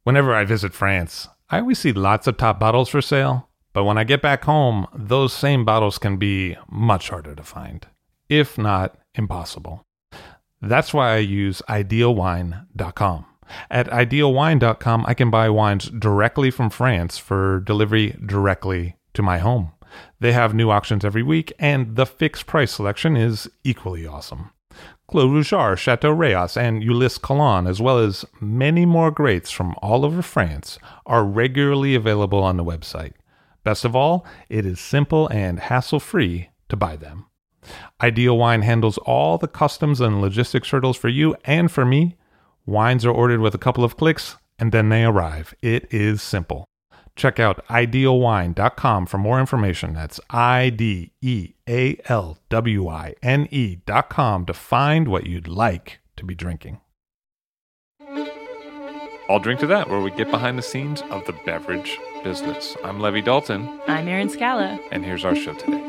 Whenever I visit France, I always see lots of top bottles for sale, but when I get back home, those same bottles can be much harder to find, if not impossible. That's why I use idealwine.com. At idealwine.com, I can buy wines directly from France for delivery directly to my home. They have new auctions every week, and the fixed price selection is equally awesome. Clos Rougeard, Chateau Rayas, and Ulysse Collin, as well as many more greats from all over France, are regularly available on the website. Best of all, it is simple and hassle-free to buy them. Ideal Wine handles all the customs and logistics hurdles for you and for me. Wines are ordered with a couple of clicks, and then they arrive. It is simple. Check out idealwine.com for more information. That's IDEALWINE.com to find what you'd like to be drinking. I'll Drink to That, where we get behind the scenes of the beverage business. I'm Levi Dalton. I'm Erin Scala. And here's our show today.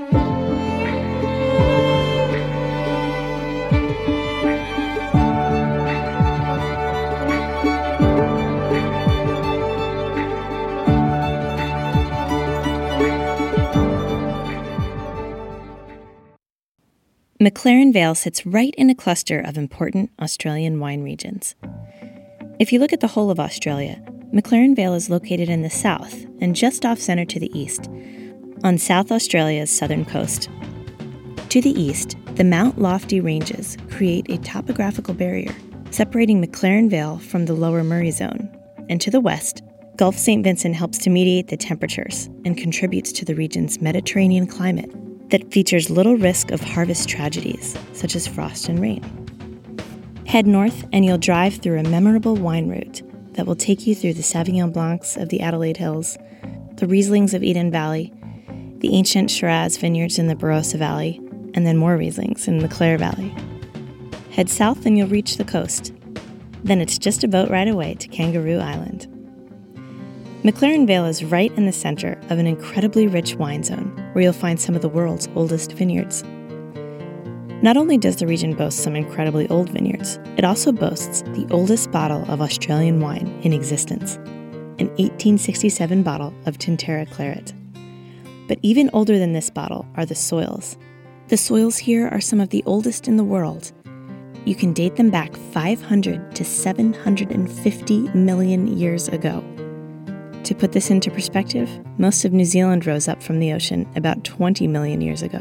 McLaren Vale sits right in a cluster of important Australian wine regions. If you look at the whole of Australia, McLaren Vale is located in the south and just off-centre to the east, on South Australia's southern coast. To the east, the Mount Lofty Ranges create a topographical barrier, separating McLaren Vale from the lower Murray Zone. And to the west, Gulf St. Vincent helps to mediate the temperatures and contributes to the region's Mediterranean climate that features little risk of harvest tragedies, such as frost and rain. Head north and you'll drive through a memorable wine route that will take you through the Sauvignon Blancs of the Adelaide Hills, the Rieslings of Eden Valley, the ancient Shiraz vineyards in the Barossa Valley, and then more Rieslings in the Clare Valley. Head south and you'll reach the coast. Then it's just a boat ride away to Kangaroo Island. McLaren Vale is right in the center of an incredibly rich wine zone where you'll find some of the world's oldest vineyards. Not only does the region boast some incredibly old vineyards, it also boasts the oldest bottle of Australian wine in existence, an 1867 bottle of Tintera Claret. But even older than this bottle are the soils. The soils here are some of the oldest in the world. You can date them back 500 to 750 million years ago. To put this into perspective, most of New Zealand rose up from the ocean about 20 million years ago.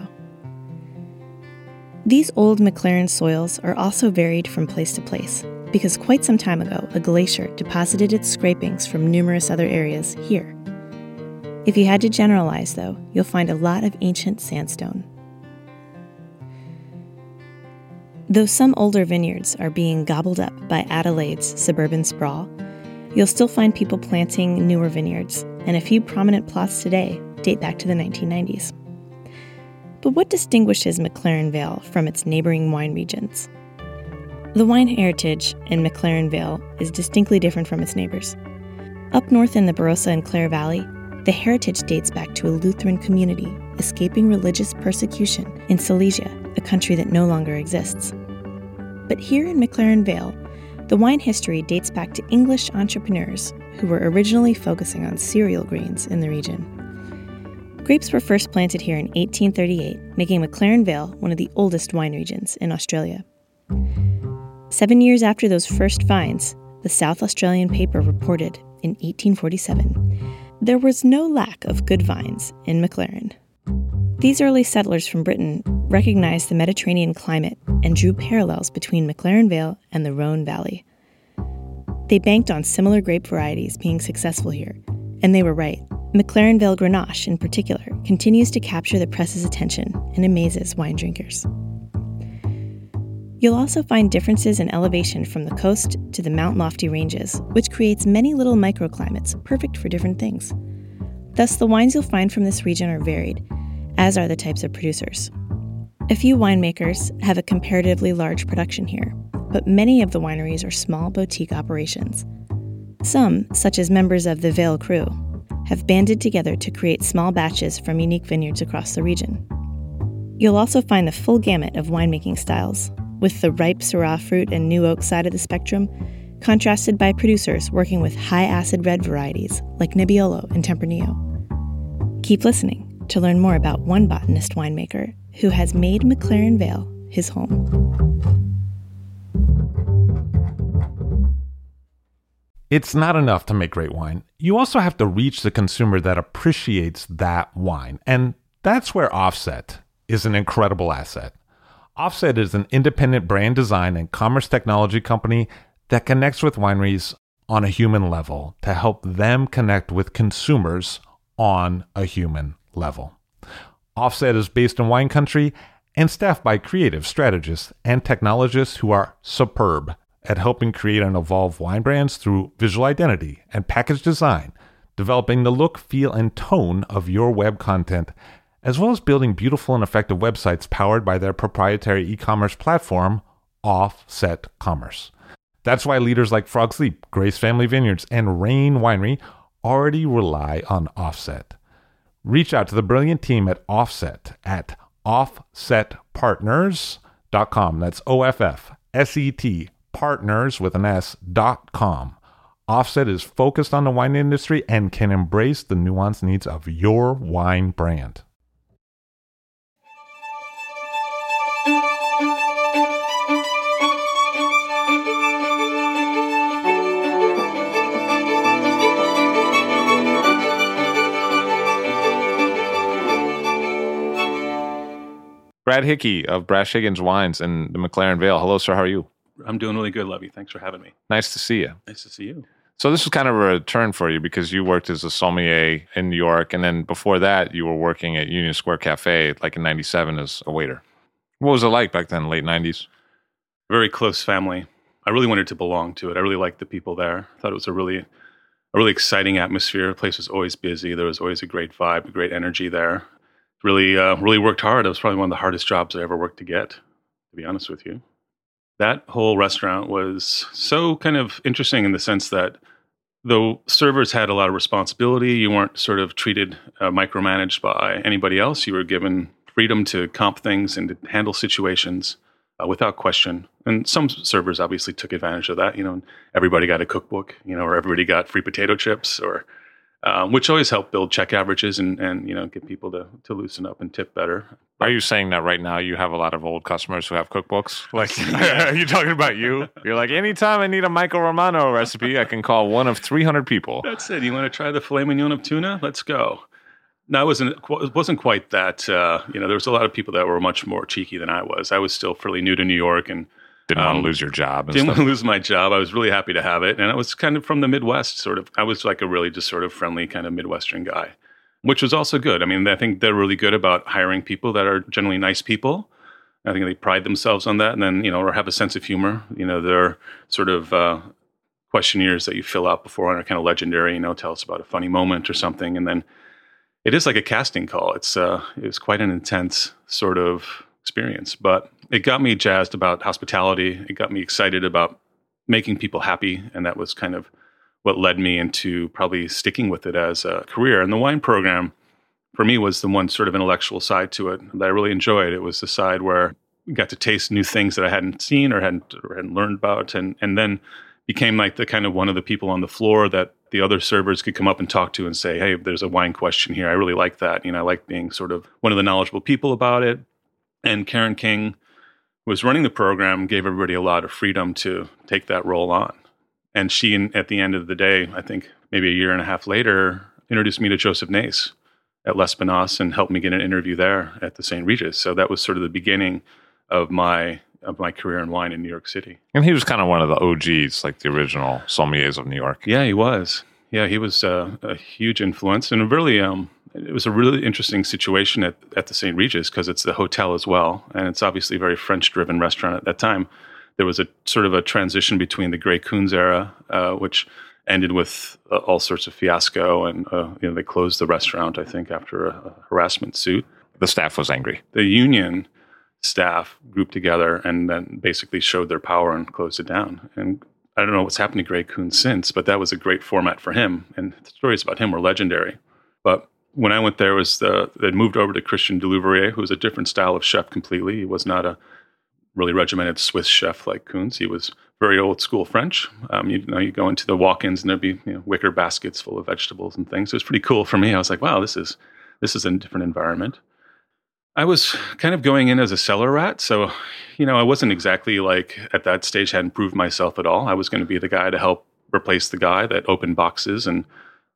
These old McLaren soils are also varied from place to place, because quite some time ago, a glacier deposited its scrapings from numerous other areas here. If you had to generalize, though, you'll find a lot of ancient sandstone. Though some older vineyards are being gobbled up by Adelaide's suburban sprawl, you'll still find people planting newer vineyards, and a few prominent plots today date back to the 1990s. But what distinguishes McLaren Vale from its neighboring wine regions? The wine heritage in McLaren Vale is distinctly different from its neighbors. Up north in the Barossa and Clare Valley, the heritage dates back to a Lutheran community escaping religious persecution in Silesia, a country that no longer exists. But here in McLaren Vale, the wine history dates back to English entrepreneurs who were originally focusing on cereal grains in the region. Grapes were first planted here in 1838, making McLaren Vale one of the oldest wine regions in Australia. 7 years after those first finds, the South Australian paper reported in 1847, there was no lack of good vines in McLaren. These early settlers from Britain recognized the Mediterranean climate and drew parallels between McLaren Vale and the Rhone Valley. They banked on similar grape varieties being successful here, and they were right. McLaren Vale Grenache, in particular, continues to capture the press's attention and amazes wine drinkers. You'll also find differences in elevation from the coast to the Mount Lofty Ranges, which creates many little microclimates perfect for different things. Thus, the wines you'll find from this region are varied, as are the types of producers. A few winemakers have a comparatively large production here, but many of the wineries are small boutique operations. Some, such as members of the Vale Crew, have banded together to create small batches from unique vineyards across the region. You'll also find the full gamut of winemaking styles, with the ripe Syrah fruit and new oak side of the spectrum, contrasted by producers working with high-acid red varieties like Nebbiolo and Tempranillo. Keep listening to learn more about one botanist winemaker who has made McLaren Vale his home. It's not enough to make great wine. You also have to reach the consumer that appreciates that wine. And that's where Offset is an incredible asset. Offset is an independent brand design and commerce technology company that connects with wineries on a human level to help them connect with consumers on a human level. Offset is based in wine country and staffed by creative strategists and technologists who are superb at helping create and evolve wine brands through visual identity and package design, developing the look, feel, and tone of your web content, as well as building beautiful and effective websites powered by their proprietary e-commerce platform, Offset Commerce. That's why leaders like Frog's Leap, Grace Family Vineyards, and Rain Winery already rely on Offset. Reach out to the brilliant team at Offset at offsetpartners.com. That's OFFSET partners with an S.com. Offset is focused on the wine industry and can embrace the nuanced needs of your wine brand. Brad Hickey of Brash Higgins Wines in the McLaren Vale. Hello, sir. How are you? I'm doing really good, Levy. Thanks for having me. Nice to see you. Nice to see you. So this was kind of a return for you because you worked as a sommelier in New York, and then before that, you were working at Union Square Cafe, like in '97, as a waiter. What was it like back then, late '90s? Very close family. I really wanted to belong to it. I really liked the people there. I thought it was a really exciting atmosphere. The place was always busy. There was always a great vibe, a great energy there. Really worked hard. It was probably one of the hardest jobs I ever worked to get, to be honest with you. That whole restaurant was so kind of interesting in the sense that though servers had a lot of responsibility, you weren't sort of treated, micromanaged by anybody else. You were given freedom to comp things and to handle situations without question. And some servers obviously took advantage of that. Everybody got a cookbook, or everybody got free potato chips, or which always helped build check averages and get people to loosen up and tip better. Are you saying that right now you have a lot of old customers who have cookbooks? Like, are you talking about you? You're like, anytime I need a Michael Romano recipe, I can call one of 300 people. That's it. You want to try the filet mignon of tuna? Let's go. No, it wasn't quite that. There was a lot of people that were much more cheeky than I was. I was still fairly new to New York and didn't want to lose your job. Didn't want to lose my job. I was really happy to have it. And I was kind of from the Midwest, sort of. I was like a really just sort of friendly kind of Midwestern guy, which was also good. I mean, I think they're really good about hiring people that are generally nice people. I think they pride themselves on that. And then, or have a sense of humor. They're sort of questionnaires that you fill out before are kind of legendary, tell us about a funny moment or something. And then it is like a casting call. It was quite an intense sort of experience, but it got me jazzed about hospitality. It got me excited about making people happy. And that was kind of what led me into probably sticking with it as a career. And the wine program for me was the one sort of intellectual side to it that I really enjoyed. It was the side where I got to taste new things that I hadn't seen or hadn't learned about. And then became like the kind of one of the people on the floor that the other servers could come up and talk to and say, hey, there's a wine question here. I really like that. I like being sort of one of the knowledgeable people about it. And Karen King, who was running the program, gave everybody a lot of freedom to take that role on. And she, at the end of the day, I think maybe a year and a half later, introduced me to Joseph Nace at L'Espinasse and helped me get an interview there at the St. Regis. So that was sort of the beginning of my career in wine in New York City. And he was kind of one of the OGs, like the original sommeliers of New York. Yeah, he was. Yeah, he was a huge influence. And really, it was a really interesting situation at the St. Regis because it's the hotel as well. And it's obviously a very French-driven restaurant at that time. There was a sort of a transition between the Grey Coons era, which ended with all sorts of fiasco. And, they closed the restaurant, I think, after a harassment suit. The staff was angry. The union staff grouped together and then basically showed their power and closed it down. And I don't know what's happened to Grey Coon since, but that was a great format for him. And the stories about him were legendary. But when I went there, they'd moved over to Christian Delouvrier, who was a different style of chef completely. He was not really regimented Swiss chef like Kunz. He was very old school French. You go into the walk-ins and there'd be wicker baskets full of vegetables and things. It was pretty cool for me. I was like, wow, this is a different environment. I was kind of going in as a cellar rat. So, I wasn't exactly like at that stage hadn't proved myself at all. I was going to be the guy to help replace the guy that opened boxes and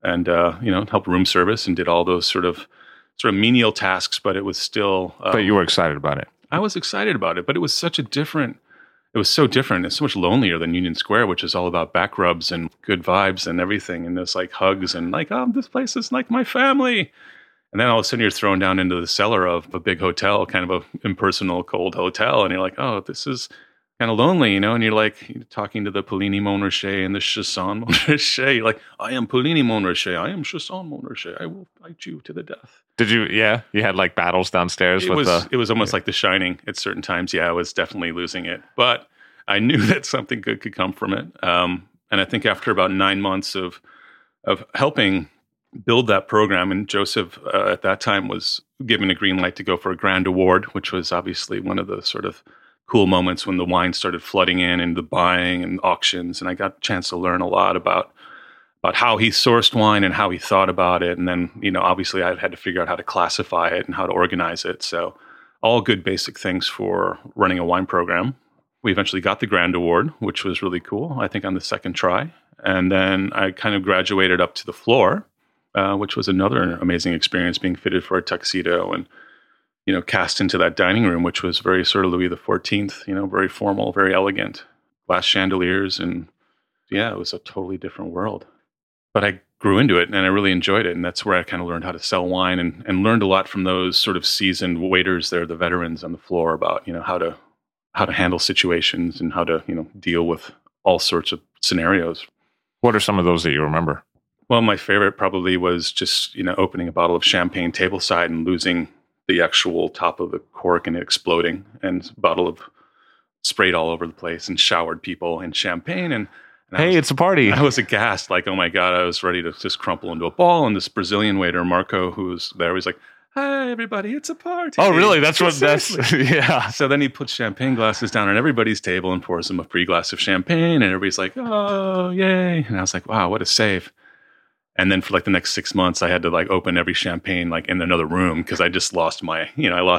helped room service and did all those sort of menial tasks, but it was still... but you were excited about it. I was excited about it, but it was so different. It's so much lonelier than Union Square, which is all about back rubs and good vibes and everything. And there's like hugs and like, oh, this place is like my family. And then all of a sudden you're thrown down into the cellar of a big hotel, kind of a impersonal, cold hotel. And you're like, oh, this is kind of lonely, And you're like talking to the Pullini Montrachet and the Chasson Montrachet. You're like, I am Pullini Montrachet. I am Chasson Montrachet. I will fight you to the death. Did you? Yeah, you had like battles downstairs. It was almost like The Shining at certain times. Yeah, I was definitely losing it, but I knew that something good could come from it. And I think after about 9 months of helping build that program, and Joseph at that time was given a green light to go for a grand award, which was obviously one of the sort of cool moments when the wine started flooding in and the buying and auctions, and I got a chance to learn a lot about how he sourced wine and how he thought about it. And then, obviously I had to figure out how to classify it and how to organize it. So all good basic things for running a wine program. We eventually got the Grand Award, which was really cool, I think on the second try. And then I kind of graduated up to the floor, which was another amazing experience, being fitted for a tuxedo and, cast into that dining room, which was very sort of Louis XIV, very formal, very elegant, glass chandeliers. And yeah, it was a totally different world. But I grew into it and I really enjoyed it. And that's where I kind of learned how to sell wine and learned a lot from those sort of seasoned waiters there, the veterans on the floor, about, how to handle situations and how to, deal with all sorts of scenarios. What are some of those that you remember? Well, my favorite probably was just, opening a bottle of champagne tableside and losing the actual top of the cork and it exploding, and a bottle of sprayed all over the place and showered people in champagne. And hey, it's a party. I was aghast, like, oh my God, I was ready to just crumple into a ball. And this Brazilian waiter, Marco, who was there, was like, hey, everybody, it's a party. Oh, really? That's yeah. So then he puts champagne glasses down on everybody's table and pours them a free glass of champagne. And everybody's like, oh, yay. And I was like, wow, what a save. And then for like the next 6 months, I had to like open every champagne like in another room because I just lost my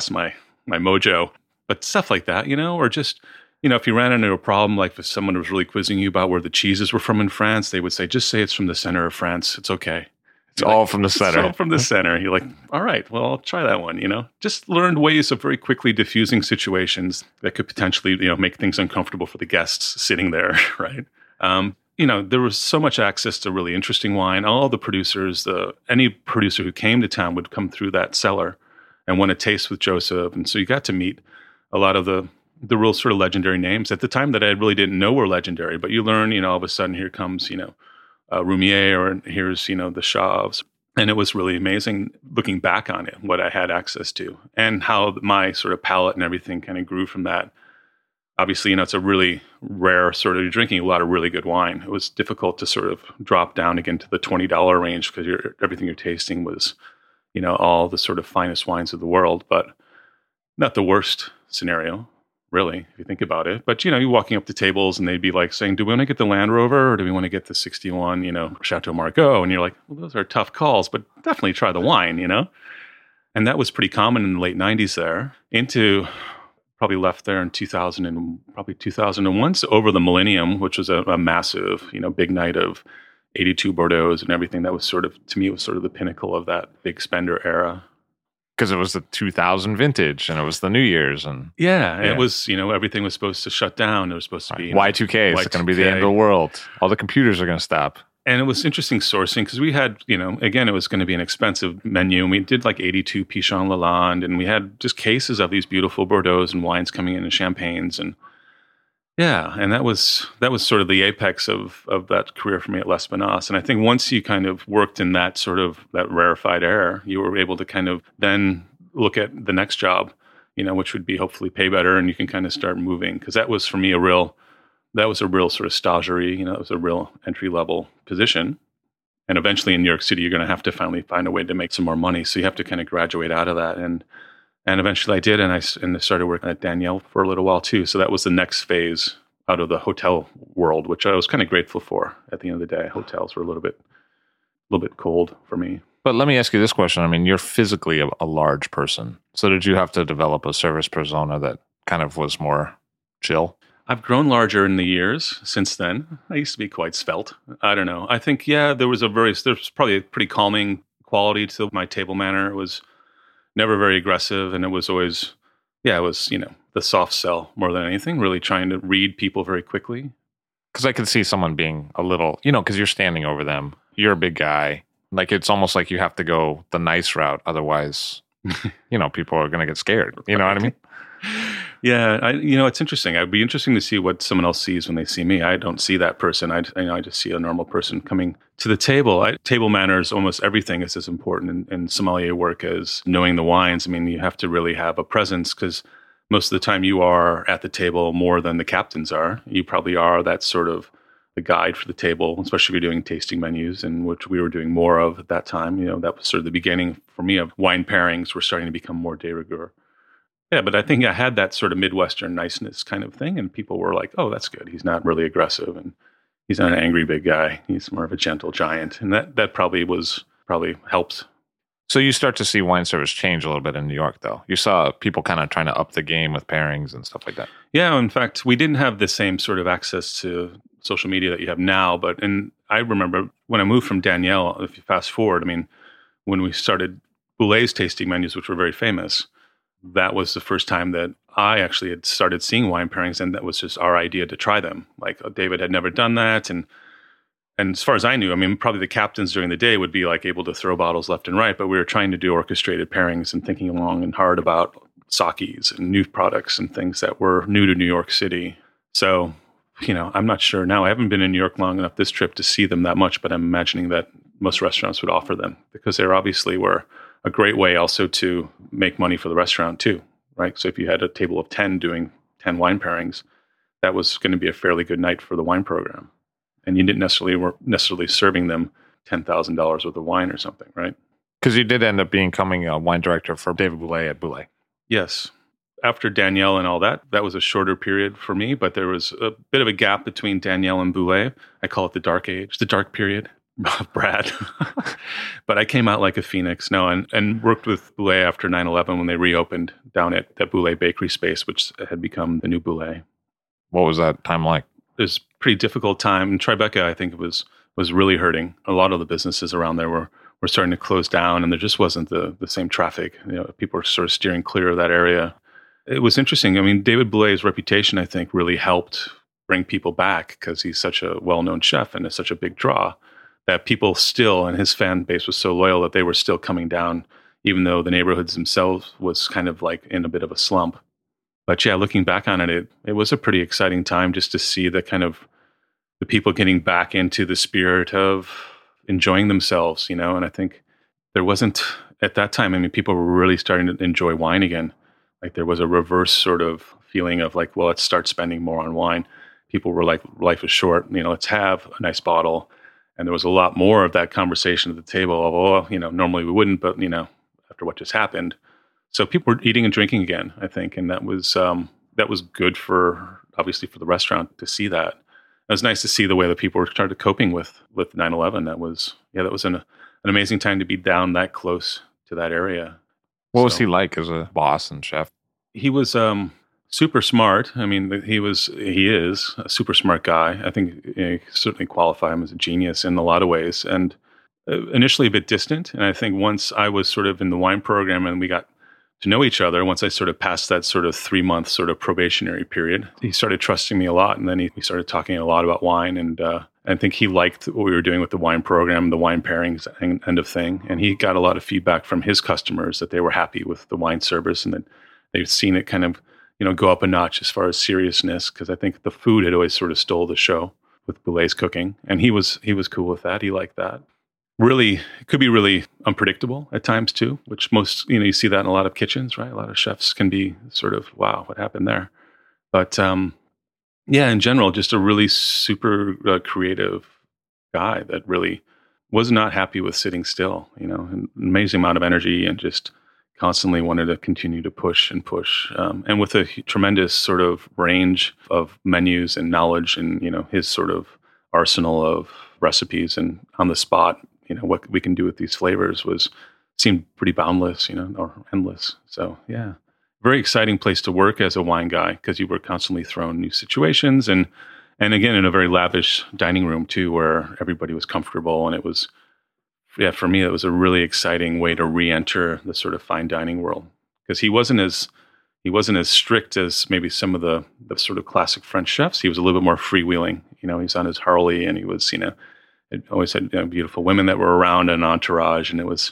mojo. But stuff like that, or just, if you ran into a problem, like if someone was really quizzing you about where the cheeses were from in France, they would say, just say it's from the center of France. It's okay. It's all from the center. It's all from the center. You're like, all right, well, I'll try that one, Just learned ways of very quickly diffusing situations that could potentially, make things uncomfortable for the guests sitting there, right? There was so much access to really interesting wine. All the producers, any producer who came to town would come through that cellar and want to taste with Joseph. And so you got to meet a lot of the real sort of legendary names at the time that I really didn't know were legendary. But you learn, all of a sudden here comes, Roumier, or here's, the Chauves. And it was really amazing looking back on it, what I had access to and how my sort of palate and everything kind of grew from that. Obviously, it's a really rare sort of, you're drinking a lot of really good wine. It was difficult to sort of drop down again to the $20 range because everything you're tasting was, all the sort of finest wines of the world, but not the worst scenario, really, if you think about it. But, you're walking up to tables and they'd be like saying, do we want to get the Land Rover or do we want to get the 61, Chateau Margaux? And you're like, well, those are tough calls, but definitely try the wine, And that was pretty common in the late 90s there into... Probably left there in 2001, so over the millennium, which was a massive, big night of 82 Bordeaux's and everything. That was sort of, to me, it was sort of the pinnacle of that big spender era. Because it was the 2000 vintage and it was the New Year's. And it was, everything was supposed to shut down. There was supposed to be... Y2K, it's going to be the end of the world. All the computers are going to stop. And it was interesting sourcing because we had, again, it was going to be an expensive menu. And we did like 82 Pichon Lalande, and we had just cases of these beautiful Bordeaux's and wines coming in and champagnes. And and that was sort of the apex of that career for me at L'Espinasse. And I think once you kind of worked in that sort of that rarefied air, you were able to kind of then look at the next job, which would be hopefully pay better. And you can kind of start moving, because that was for me a real sort of stagerie, it was a real entry-level position. And eventually in New York City, you're going to have to finally find a way to make some more money. So you have to kind of graduate out of that. And And eventually I did, and I started working at Danielle for a little while too. So that was the next phase out of the hotel world, which I was kind of grateful for. At the end of the day, hotels were a little bit cold for me. But let me ask you this question. I mean, you're physically a large person. So did you have to develop a service persona that kind of was more chill? I've grown larger in the years since then. I used to be quite svelte. I don't know. I think, there's probably a pretty calming quality to my table manner. It was never very aggressive, and it was always, the soft sell more than anything, really trying to read people very quickly. Because I could see someone being a little, because you're standing over them. You're a big guy. Like, it's almost like you have to go the nice route. Otherwise, people are going to get scared. You know what I mean? Yeah. It's interesting. It'd be interesting to see what someone else sees when they see me. I don't see that person. I just see a normal person coming to the table. Table manners, almost everything is as important in sommelier work as knowing the wines. I mean, you have to really have a presence because most of the time you are at the table more than the captains are. You probably are that sort of the guide for the table, especially if you're doing tasting menus, and which we were doing more of at that time. That was sort of the beginning for me of wine pairings were starting to become more de rigueur. Yeah, but I think I had that sort of Midwestern niceness kind of thing, and people were like, oh, that's good. He's not really aggressive, and he's not an angry big guy. He's more of a gentle giant. And that probably helped. So you start to see wine service change a little bit in New York, though. You saw people kind of trying to up the game with pairings and stuff like that. Yeah, in fact, we didn't have the same sort of access to social media that you have now. And I remember when I moved from Danielle, if you fast forward, I mean, when we started Boulet's tasting menus, which were very famous, that was the first time that I actually had started seeing wine pairings, and that was just our idea to try them. Like David had never done that, and as far as I knew, I mean, probably the captains during the day would be like able to throw bottles left and right, but we were trying to do orchestrated pairings and thinking long and hard about sakis and new products and things that were new to New York City. So, I'm not sure now. I haven't been in New York long enough this trip to see them that much, but I'm imagining that most restaurants would offer them because they obviously were a great way also to make money for the restaurant too, right? So if you had a table of 10 doing 10 wine pairings, that was going to be a fairly good night for the wine program. And you didn't necessarily serving them $10,000 worth of wine or something, right? Because you did end up becoming a wine director for David Boulet at Boulet. Yes. After Danielle and all that was a shorter period for me, but there was a bit of a gap between Danielle and Boulet. I call it the dark age, the dark period. Brad. But I came out like a phoenix. No, and worked with Boulet after 9/11 when they reopened down at that Boulet bakery space, which had become the new Boulet. What was that time like? It was a pretty difficult time. In Tribeca, I think it was really hurting. A lot of the businesses around there were starting to close down, and there just wasn't the same traffic. People were sort of steering clear of that area. It was interesting. I mean, David Boulet's reputation, I think, really helped bring people back because he's such a well-known chef and is such a big draw. That people still, and his fan base was so loyal that they were still coming down, even though the neighborhoods themselves was kind of like in a bit of a slump. But yeah, looking back on it, it was a pretty exciting time just to see the kind of the people getting back into the spirit of enjoying themselves, And I think there wasn't at that time. I mean, people were really starting to enjoy wine again. Like there was a reverse sort of feeling of like, well, let's start spending more on wine. People were like, life is short. Let's have a nice bottle. And there was a lot more of that conversation at the table of, normally we wouldn't, but, after what just happened. So people were eating and drinking again, I think. And that was good obviously for the restaurant to see that. It was nice to see the way that people were started coping with 9/11. That was an amazing time to be down that close to that area. What was he like as a boss and chef? He was super smart. I mean, he is a super smart guy. I think you certainly qualify him as a genius in a lot of ways. And initially a bit distant. And I think once I was sort of in the wine program and we got to know each other, once I sort of passed that sort of 3-month sort of probationary period, he started trusting me a lot. And then we started talking a lot about wine. And I think he liked what we were doing with the wine program, the wine pairings end of thing. And he got a lot of feedback from his customers that they were happy with the wine service and that they've seen it kind of go up a notch as far as seriousness, because I think the food had always sort of stole the show with Boulet's cooking, and he was cool with that. He liked that. Really, it could be really unpredictable at times too, which most you see that in a lot of kitchens, right? A lot of chefs can be sort of, wow, what happened there? But in general, just a really super creative guy that really was not happy with sitting still. An amazing amount of energy and just constantly wanted to continue to push and push. And with a tremendous sort of range of menus and knowledge and, his sort of arsenal of recipes and on the spot, what we can do with these flavors seemed pretty boundless, or endless. So, yeah, very exciting place to work as a wine guy because you were constantly thrown new situations and again, in a very lavish dining room too, where everybody was comfortable. And it was, for me, it was a really exciting way to re-enter the sort of fine dining world because he wasn't as strict as maybe some of the sort of classic French chefs. He was a little bit more freewheeling. He's on his Harley, and he was, it always had beautiful women that were around and an entourage, and it was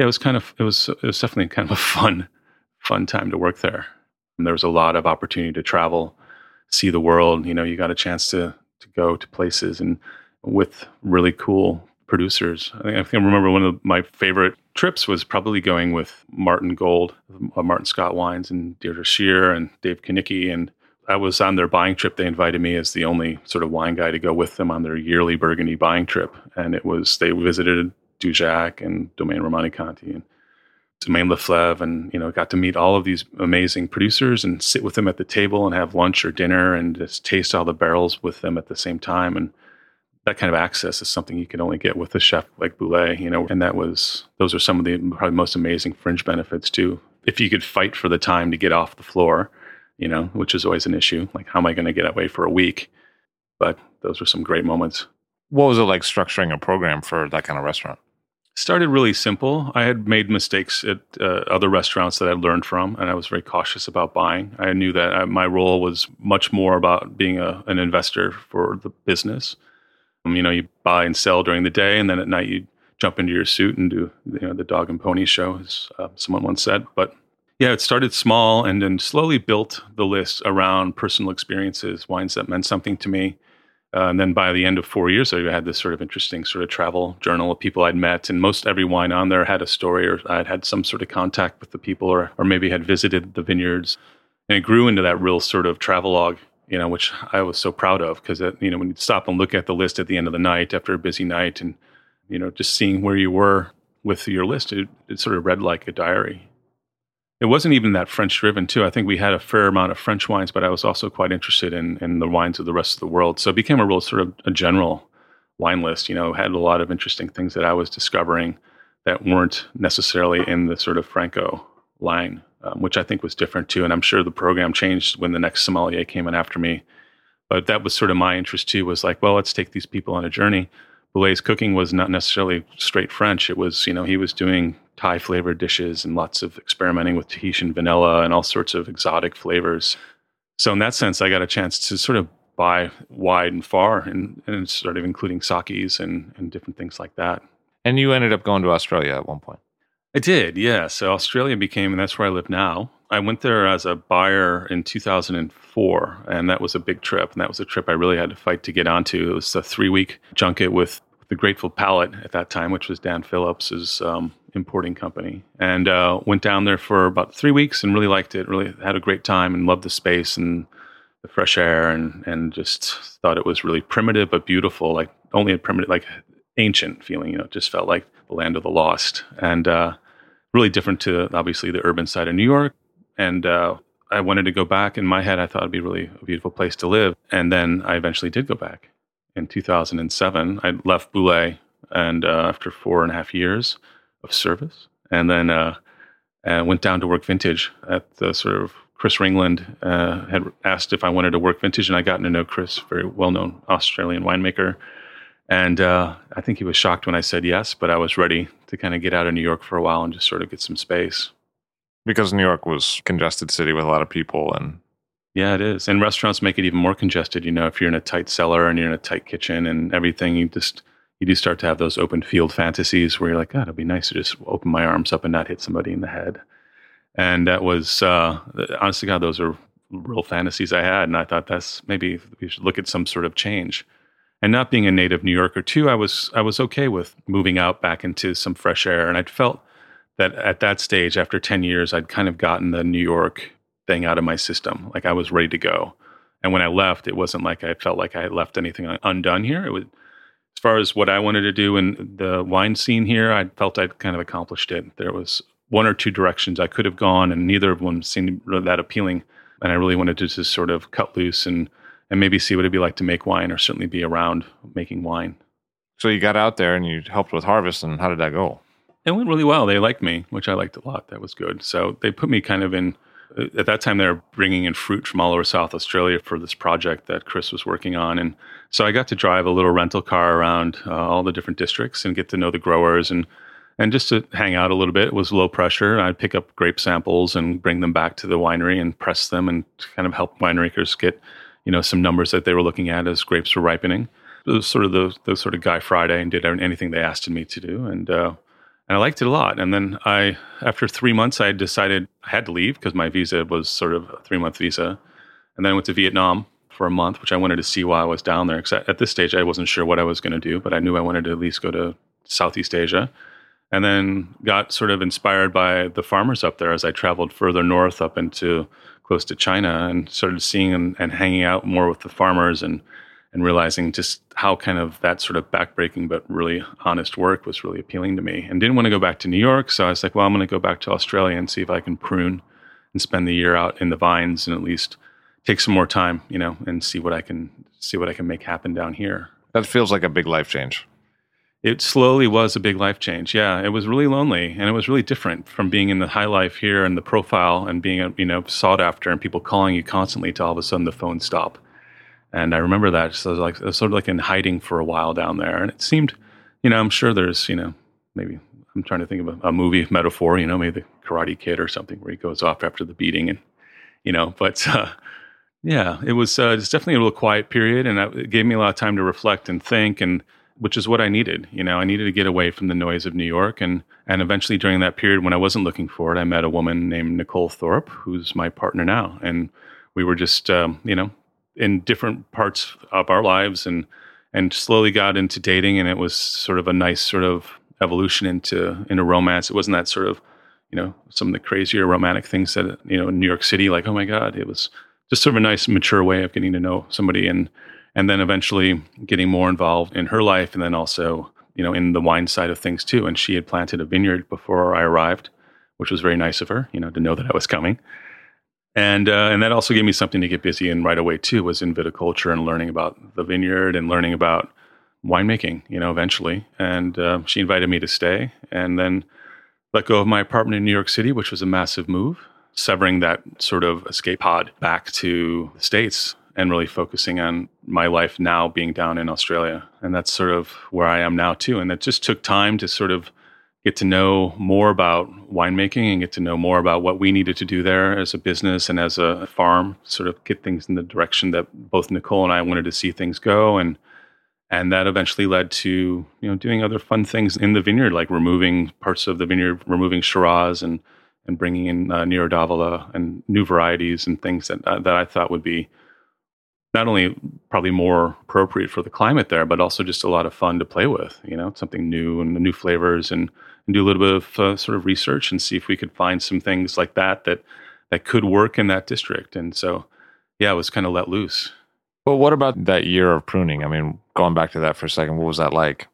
definitely kind of a fun time to work there. And there was a lot of opportunity to travel, see the world. You got a chance to go to places and with really cool producers. I can remember one of my favorite trips was probably going with Martin Gold, Martin Scott Wines, and Deirdre Shear and Dave Kanicki. And I was on their buying trip. They invited me as the only sort of wine guy to go with them on their yearly Burgundy buying trip. And they visited Dujac and Domaine Romanée-Conti and Domaine Leflaive, and got to meet all of these amazing producers and sit with them at the table and have lunch or dinner and just taste all the barrels with them at the same time. And that kind of access is something you can only get with a chef like Bouley, and those are some of the probably most amazing fringe benefits too. If you could fight for the time to get off the floor, which is always an issue. Like, how am I going to get away for a week? But those were some great moments. What was it like structuring a program for that kind of restaurant? Started really simple. I had made mistakes at other restaurants that I learned from, and I was very cautious about buying. I knew that my role was much more about being an investor for the business. You buy and sell during the day, and then at night you jump into your suit and do the dog and pony show, as someone once said. But yeah, it started small and then slowly built the list around personal experiences, wines that meant something to me. And then by the end of 4 years, I had this sort of interesting sort of travel journal of people I'd met, and most every wine on there had a story, or I'd had some sort of contact with the people, or maybe had visited the vineyards. And it grew into that real sort of travelogue, which I was so proud of, because when you stop and look at the list at the end of the night after a busy night, and just seeing where you were with your list, it sort of read like a diary. It wasn't even that French driven too. I think we had a fair amount of French wines, but I was also quite interested in the wines of the rest of the world. So it became a real sort of a general wine list, had a lot of interesting things that I was discovering that weren't necessarily in the sort of Franco line, which I think was different too. And I'm sure the program changed when the next sommelier came in after me. But that was sort of my interest too, was like, well, let's take these people on a journey. Bouley's cooking was not necessarily straight French. It was, he was doing Thai flavored dishes and lots of experimenting with Tahitian vanilla and all sorts of exotic flavors. So in that sense, I got a chance to sort of buy wide and far and sort of including sakis and different things like that. And you ended up going to Australia at one point. I did, yeah. So Australia became, and that's where I live now. I went there as a buyer in 2004, and that was a big trip. And that was a trip I really had to fight to get onto. It was a 3-week junket with the Grateful Palate at that time, which was Dan Phillips's importing company. And went down there for about 3 weeks and really liked it, really had a great time and loved the space and the fresh air and just thought it was really primitive but beautiful, like only a primitive, like ancient feeling, it just felt like the land of the lost. And really different to obviously the urban side of New York. And I wanted to go back. In my head, I thought it'd be really a beautiful place to live. And then I eventually did go back. In 2007, I left Bouley, and after 4.5 years of service, and then went down to work vintage at the sort of Chris Ringland had asked if I wanted to work vintage, and I got to know Chris, very well-known Australian winemaker. And I think he was shocked when I said yes, but I was ready to kind of get out of New York for a while and just sort of get some space. Because New York was a congested city with a lot of people. And yeah, it is. And restaurants make it even more congested. If you're in a tight cellar and you're in a tight kitchen and everything, you do start to have those open field fantasies where you're like, God, it'd be nice to just open my arms up and not hit somebody in the head. And that was, honestly, God, those are real fantasies I had. And I thought maybe we should look at some sort of change. And not being a native New Yorker too, I was okay with moving out back into some fresh air. And I'd felt that at that stage, after 10 years, I'd kind of gotten the New York thing out of my system. Like I was ready to go. And when I left, it wasn't like I felt like I had left anything undone here. It was, as far as what I wanted to do in the wine scene here, I felt I'd kind of accomplished it. There was one or two directions I could have gone, and neither of them seemed that appealing. And I really wanted to just sort of cut loose and maybe see what it'd be like to make wine, or certainly be around making wine. So you got out there and you helped with harvest, and how did that go? It went really well. They liked me, which I liked a lot. That was good. So they put me kind of in, at that time they were bringing in fruit from all over South Australia for this project that Chris was working on. And so I got to drive a little rental car around all the different districts and get to know the growers and just to hang out a little bit. It was low pressure. I'd pick up grape samples and bring them back to the winery and press them and kind of help winemakers get, some numbers that they were looking at as grapes were ripening. It was sort of the sort of Guy Friday, and did anything they asked me to do. And I liked it a lot. And then after 3 months, I decided I had to leave because my visa was sort of a 3-month visa. And then I went to Vietnam for a month, which I wanted to see while I was down there. Because at this stage, I wasn't sure what I was going to do, but I knew I wanted to at least go to Southeast Asia. And then got sort of inspired by the farmers up there as I traveled further north up into close to China, and started seeing and hanging out more with the farmers and realizing just how kind of that sort of backbreaking but really honest work was really appealing to me, and didn't want to go back to New York. So I was like, well, I'm going to go back to Australia and see if I can prune and spend the year out in the vines and at least take some more time, and see what I can make happen down here. That feels like a big life change. It slowly was a big life change. Yeah, it was really lonely, and it was really different from being in the high life here and the profile and being, sought after and people calling you constantly to all of a sudden the phone stop. And I remember that. So I was sort of like in hiding for a while down there. And it seemed, I'm sure there's, maybe I'm trying to think of a movie metaphor, maybe the Karate Kid or something where he goes off after the beating and, but yeah, it was it's definitely a little quiet period. And it gave me a lot of time to reflect and think, and which is what I needed. I needed to get away from the noise of New York. And eventually during that period when I wasn't looking for it, I met a woman named Nicole Thorpe, who's my partner now. And we were just, in different parts of our lives and slowly got into dating. And it was sort of a nice sort of evolution into romance. It wasn't that sort of, some of the crazier romantic things that, in New York City, like, oh my God, it was just sort of a nice, mature way of getting to know somebody and then eventually getting more involved in her life. And then also, in the wine side of things too. And she had planted a vineyard before I arrived, which was very nice of her, to know that I was coming. And that also gave me something to get busy in right away too, was in viticulture and learning about the vineyard and learning about winemaking, eventually. And she invited me to stay and then let go of my apartment in New York City, which was a massive move, severing that sort of escape pod back to the States and really focusing on my life now being down in Australia. And that's sort of where I am now too. And it just took time to sort of get to know more about winemaking and get to know more about what we needed to do there as a business and as a farm, sort of get things in the direction that both Nicole and I wanted to see things go. And that eventually led to, doing other fun things in the vineyard, like removing parts of the vineyard, removing Shiraz and bringing in Nero d'Avola and new varieties and things that I thought would be not only probably more appropriate for the climate there, but also just a lot of fun to play with, something new and new flavors and do a little bit of sort of research and see if we could find some things like that could work in that district. And so, yeah, it was kind of let loose. Well, what about that year of pruning? I mean, going back to that for a second, what was that like?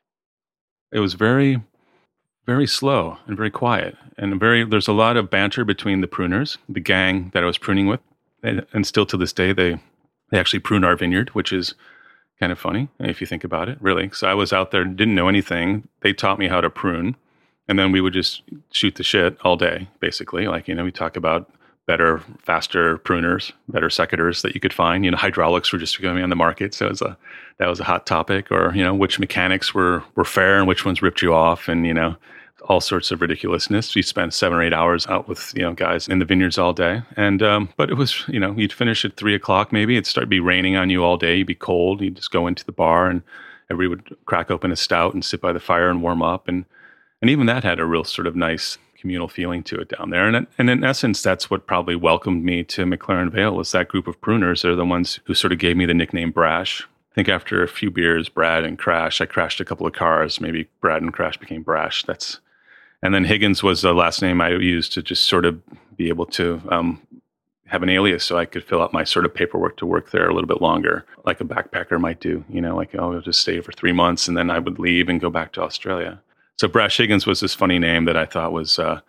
It was very, very slow and very quiet and there's a lot of banter between the pruners, the gang that I was pruning with. And still to this day, they actually prune our vineyard, which is kind of funny if you think about it, really. So I was out there, didn't know anything. They taught me how to prune. And then we would just shoot the shit all day, basically. Like, we talk about better, faster pruners, better secateurs that you could find. Hydraulics were just becoming on the market. So that was a hot topic. Or, which mechanics were fair and which ones ripped you off. And, all sorts of ridiculousness. We spent 7 or 8 hours out with, guys in the vineyards all day. And, but it was, you'd finish at 3:00 maybe. It'd start to be raining on you all day. You'd be cold. You'd just go into the bar and everybody would crack open a stout and sit by the fire and warm up. And even that had a real sort of nice communal feeling to it down there. And in essence, that's what probably welcomed me to McLaren Vale, was that group of pruners. They're the ones who sort of gave me the nickname Brash. I think after a few beers, Brad and Crash, I crashed a couple of cars. Maybe Brad and Crash became Brash. And then Higgins was the last name I used to just sort of be able to have an alias so I could fill out my sort of paperwork to work there a little bit longer, like a backpacker might do, like, I'll just stay for 3 months and then I would leave and go back to Australia. So Brash Higgins was this funny name that I thought was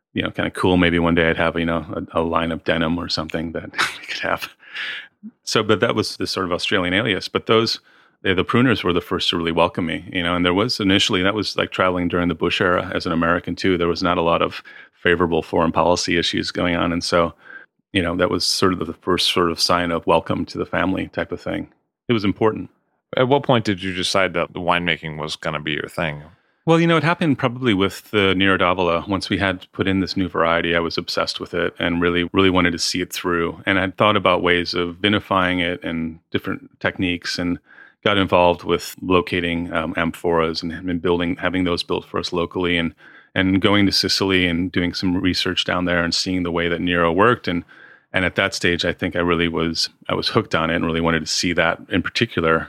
kind of cool. Maybe one day I'd have, a line of denim or something that we could have. So, but that was this sort of Australian alias. But the pruners were the first to really welcome me, and there was initially, that was like traveling during the Bush era as an American too. There was not a lot of favorable foreign policy issues going on. And so, that was sort of the first sort of sign of welcome to the family type of thing. It was important. At what point did you decide that the winemaking was going to be your thing? Well, it happened probably with the Nero d'Avola. Once we had put in this new variety, I was obsessed with it and really, really wanted to see it through. And I'd thought about ways of vinifying it and different techniques, and got involved with locating amphoras and having those built for us locally, and going to Sicily and doing some research down there and seeing the way that Nero worked. And at that stage, I think I was hooked on it and really wanted to see that in particular.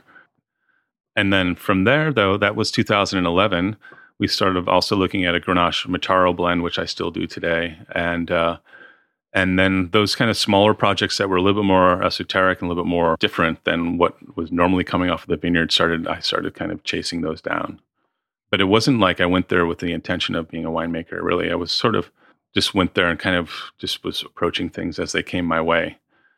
And then from there, though, that was 2011, we started also looking at a Grenache Mataro blend, which I still do today. And then those kind of smaller projects that were a little bit more esoteric and a little bit more different than what was normally coming off of the vineyard, I started kind of chasing those down. But it wasn't like I went there with the intention of being a winemaker, really. I was sort of just went there and kind of just was approaching things as they came my way.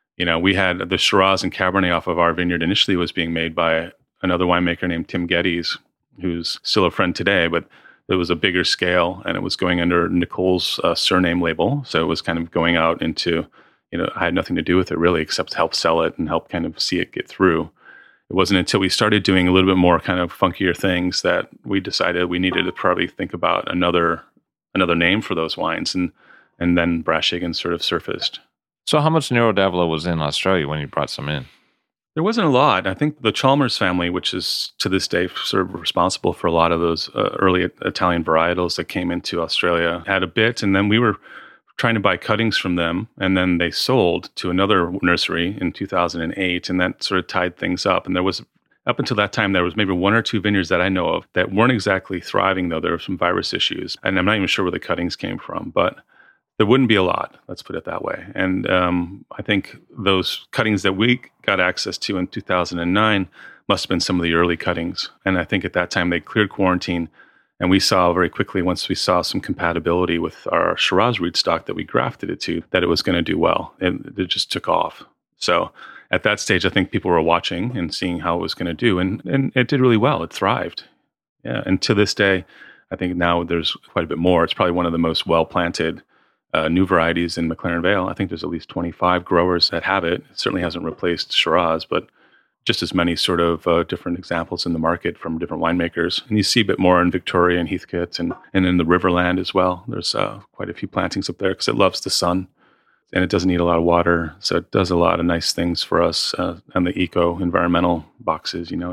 We had the Shiraz and Cabernet off of our vineyard initially was being made by another winemaker named Tim Geddes, who's still a friend today, but it was a bigger scale, and it was going under Nicole's surname label. So it was kind of going out into, I had nothing to do with it really, except help sell it and help kind of see it get through. It wasn't until we started doing a little bit more kind of funkier things that we decided we needed to probably think about another name for those wines. And then Brashigan sort of surfaced. So how much Nero d'Avola was in Australia when you brought some in? There wasn't a lot. I think the Chalmers family, which is to this day sort of responsible for a lot of those early Italian varietals that came into Australia, had a bit. And then we were trying to buy cuttings from them. And then they sold to another nursery in 2008. And that sort of tied things up. And there was, up until that time, there was maybe one or two vineyards that I know of that weren't exactly thriving, though. There were some virus issues. And I'm not even sure where the cuttings came from. But there wouldn't be a lot, let's put it that way. And I think those cuttings that we got access to in 2009 must have been some of the early cuttings. And I think at that time they cleared quarantine, and we saw very quickly, once we saw some compatibility with our Shiraz rootstock that we grafted it to, that it was going to do well. And it just took off. So at that stage, I think people were watching and seeing how it was going to do. And it did really well. It thrived. Yeah. And to this day, I think now there's quite a bit more. It's probably one of the most well-planted new varieties in McLaren Vale. I think there's at least 25 growers that have it. It certainly hasn't replaced Shiraz, but just as many sort of different examples in the market from different winemakers. And you see a bit more in Victoria and Heathcote and in the Riverland as well. There's quite a few plantings up there because it loves the sun and it doesn't need a lot of water. So it does a lot of nice things for us on the environmental boxes, and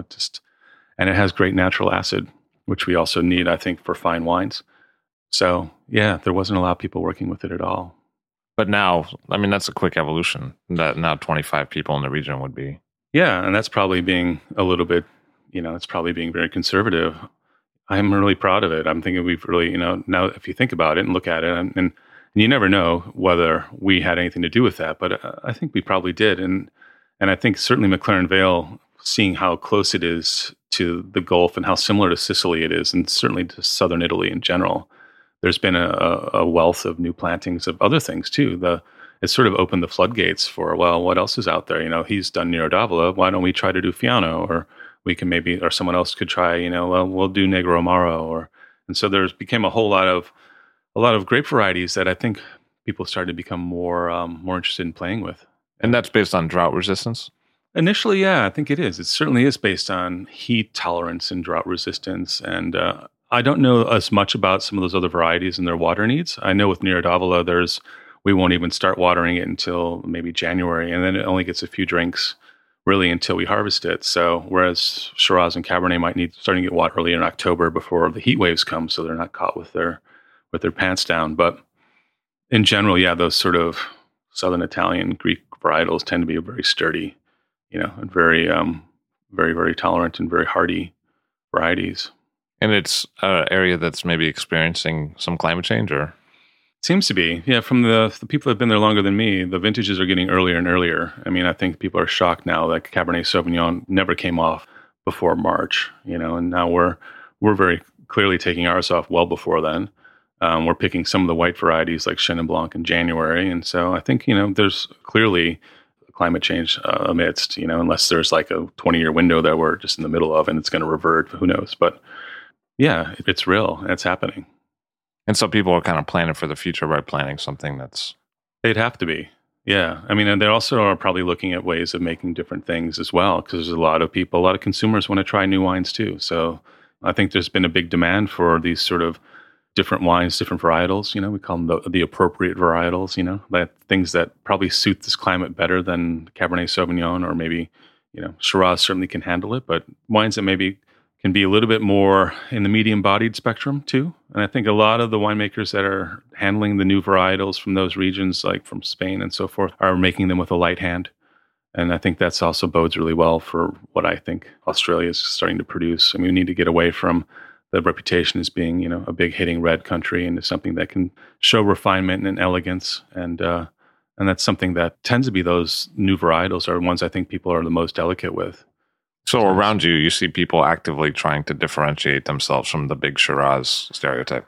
it has great natural acid, which we also need, I think, for fine wines. So, yeah, there wasn't a lot of people working with it at all. But now, I mean, that's a quick evolution that now 25 people in the region would be. Yeah, and that's probably being a little bit, it's probably being very conservative. I'm really proud of it. I'm thinking we've really, now if you think about it and look at it, and you never know whether we had anything to do with that, but I think we probably did. And I think certainly McLaren Vale, seeing how close it is to the Gulf and how similar to Sicily it is, and certainly to southern Italy in general, there's been a wealth of new plantings of other things too. It's sort of opened the floodgates for, well, what else is out there? He's done Nero d'Avola. Why don't we try to do Fiano? Or we can or someone else could try, we'll do Negro Amaro. And so there's became a lot of grape varieties that I think people started to become more interested in playing with. And that's based on drought resistance? Initially, yeah, I think it is. It certainly is based on heat tolerance and drought resistance. And I don't know as much about some of those other varieties and their water needs. I know with Nero d'Avola, we won't even start watering it until maybe January, and then it only gets a few drinks really until we harvest it. So whereas Shiraz and Cabernet might need starting to get water early in October before the heat waves come, so they're not caught with their pants down. But in general, yeah, those sort of Southern Italian Greek varietals tend to be very sturdy, and very, very, very tolerant and very hardy varieties. And it's an area that's maybe experiencing some climate change, or? Seems to be. Yeah, from the people that have been there longer than me, the vintages are getting earlier and earlier. I mean, I think people are shocked now that Cabernet Sauvignon never came off before March, and now we're very clearly taking ours off well before then. We're picking some of the white varieties like Chenin Blanc in January. And so I think, there's clearly climate change amidst, unless there's like a 20-year window that we're just in the middle of and it's going to revert, who knows? But yeah, it's real. It's happening. And so people are kind of planning for the future by planning something that's... They'd have to be. Yeah. I mean, and they also are probably looking at ways of making different things as well, because there's a lot of consumers want to try new wines too. So I think there's been a big demand for these sort of different wines, different varietals. We call them the appropriate varietals, that things that probably suit this climate better than Cabernet Sauvignon, or maybe, Shiraz certainly can handle it, but wines that maybe can be a little bit more in the medium-bodied spectrum too. And I think a lot of the winemakers that are handling the new varietals from those regions, like from Spain and so forth, are making them with a light hand. And I think that's also bodes really well for what I think Australia is starting to produce. I mean, we need to get away from the reputation as being, a big hitting red country into something that can show refinement and elegance. And that's something that tends to be those new varietals are ones I think people are the most delicate with. So around you see people actively trying to differentiate themselves from the big Shiraz stereotype.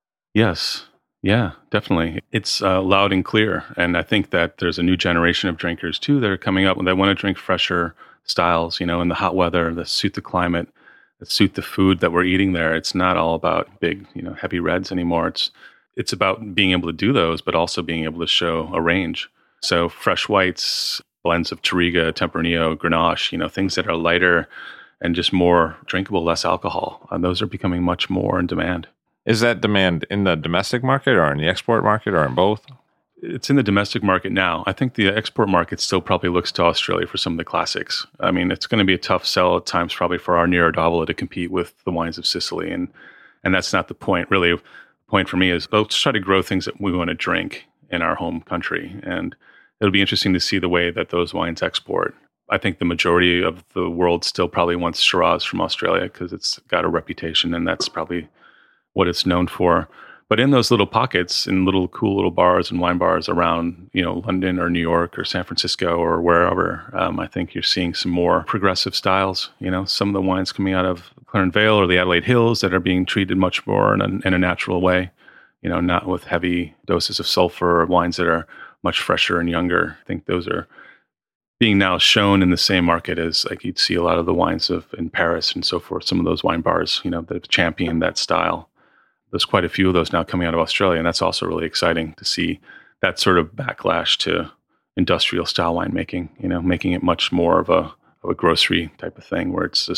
Yes. Yeah, definitely. It's loud and clear. And I think that there's a new generation of drinkers too that are coming up that want to drink fresher styles, in the hot weather that suit the climate, that suit the food that we're eating there. It's not all about big, heavy reds anymore. It's about being able to do those, but also being able to show a range. So fresh whites, blends of Touriga, Tempranillo, Grenache, things that are lighter and just more drinkable, less alcohol. And those are becoming much more in demand. Is that demand in the domestic market or in the export market or in both? It's in the domestic market now. I think the export market still probably looks to Australia for some of the classics. I mean, it's going to be a tough sell at times probably for our Nero d'Avola to compete with the wines of Sicily. And that's not the point. Really, the point for me is let's try to grow things that we want to drink in our home country. And it'll be interesting to see the way that those wines export. I think the majority of the world still probably wants Shiraz from Australia because it's got a reputation and that's probably what it's known for. But in those little pockets, in cool little bars and wine bars around, London or New York or San Francisco or wherever, I think you're seeing some more progressive styles. Some of the wines coming out of Clarence Vale or the Adelaide Hills that are being treated much more in a natural way, not with heavy doses of sulfur, or wines that are much fresher and younger. I think those are being now shown in the same market as like you'd see a lot of the wines in Paris and so forth. Some of those wine bars, that have championed that style. There's quite a few of those now coming out of Australia, and that's also really exciting to see that sort of backlash to industrial style winemaking. Making it much more of a grocery type of thing where it's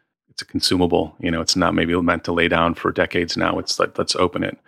a consumable. It's not maybe meant to lay down for decades now. It's like let's open it.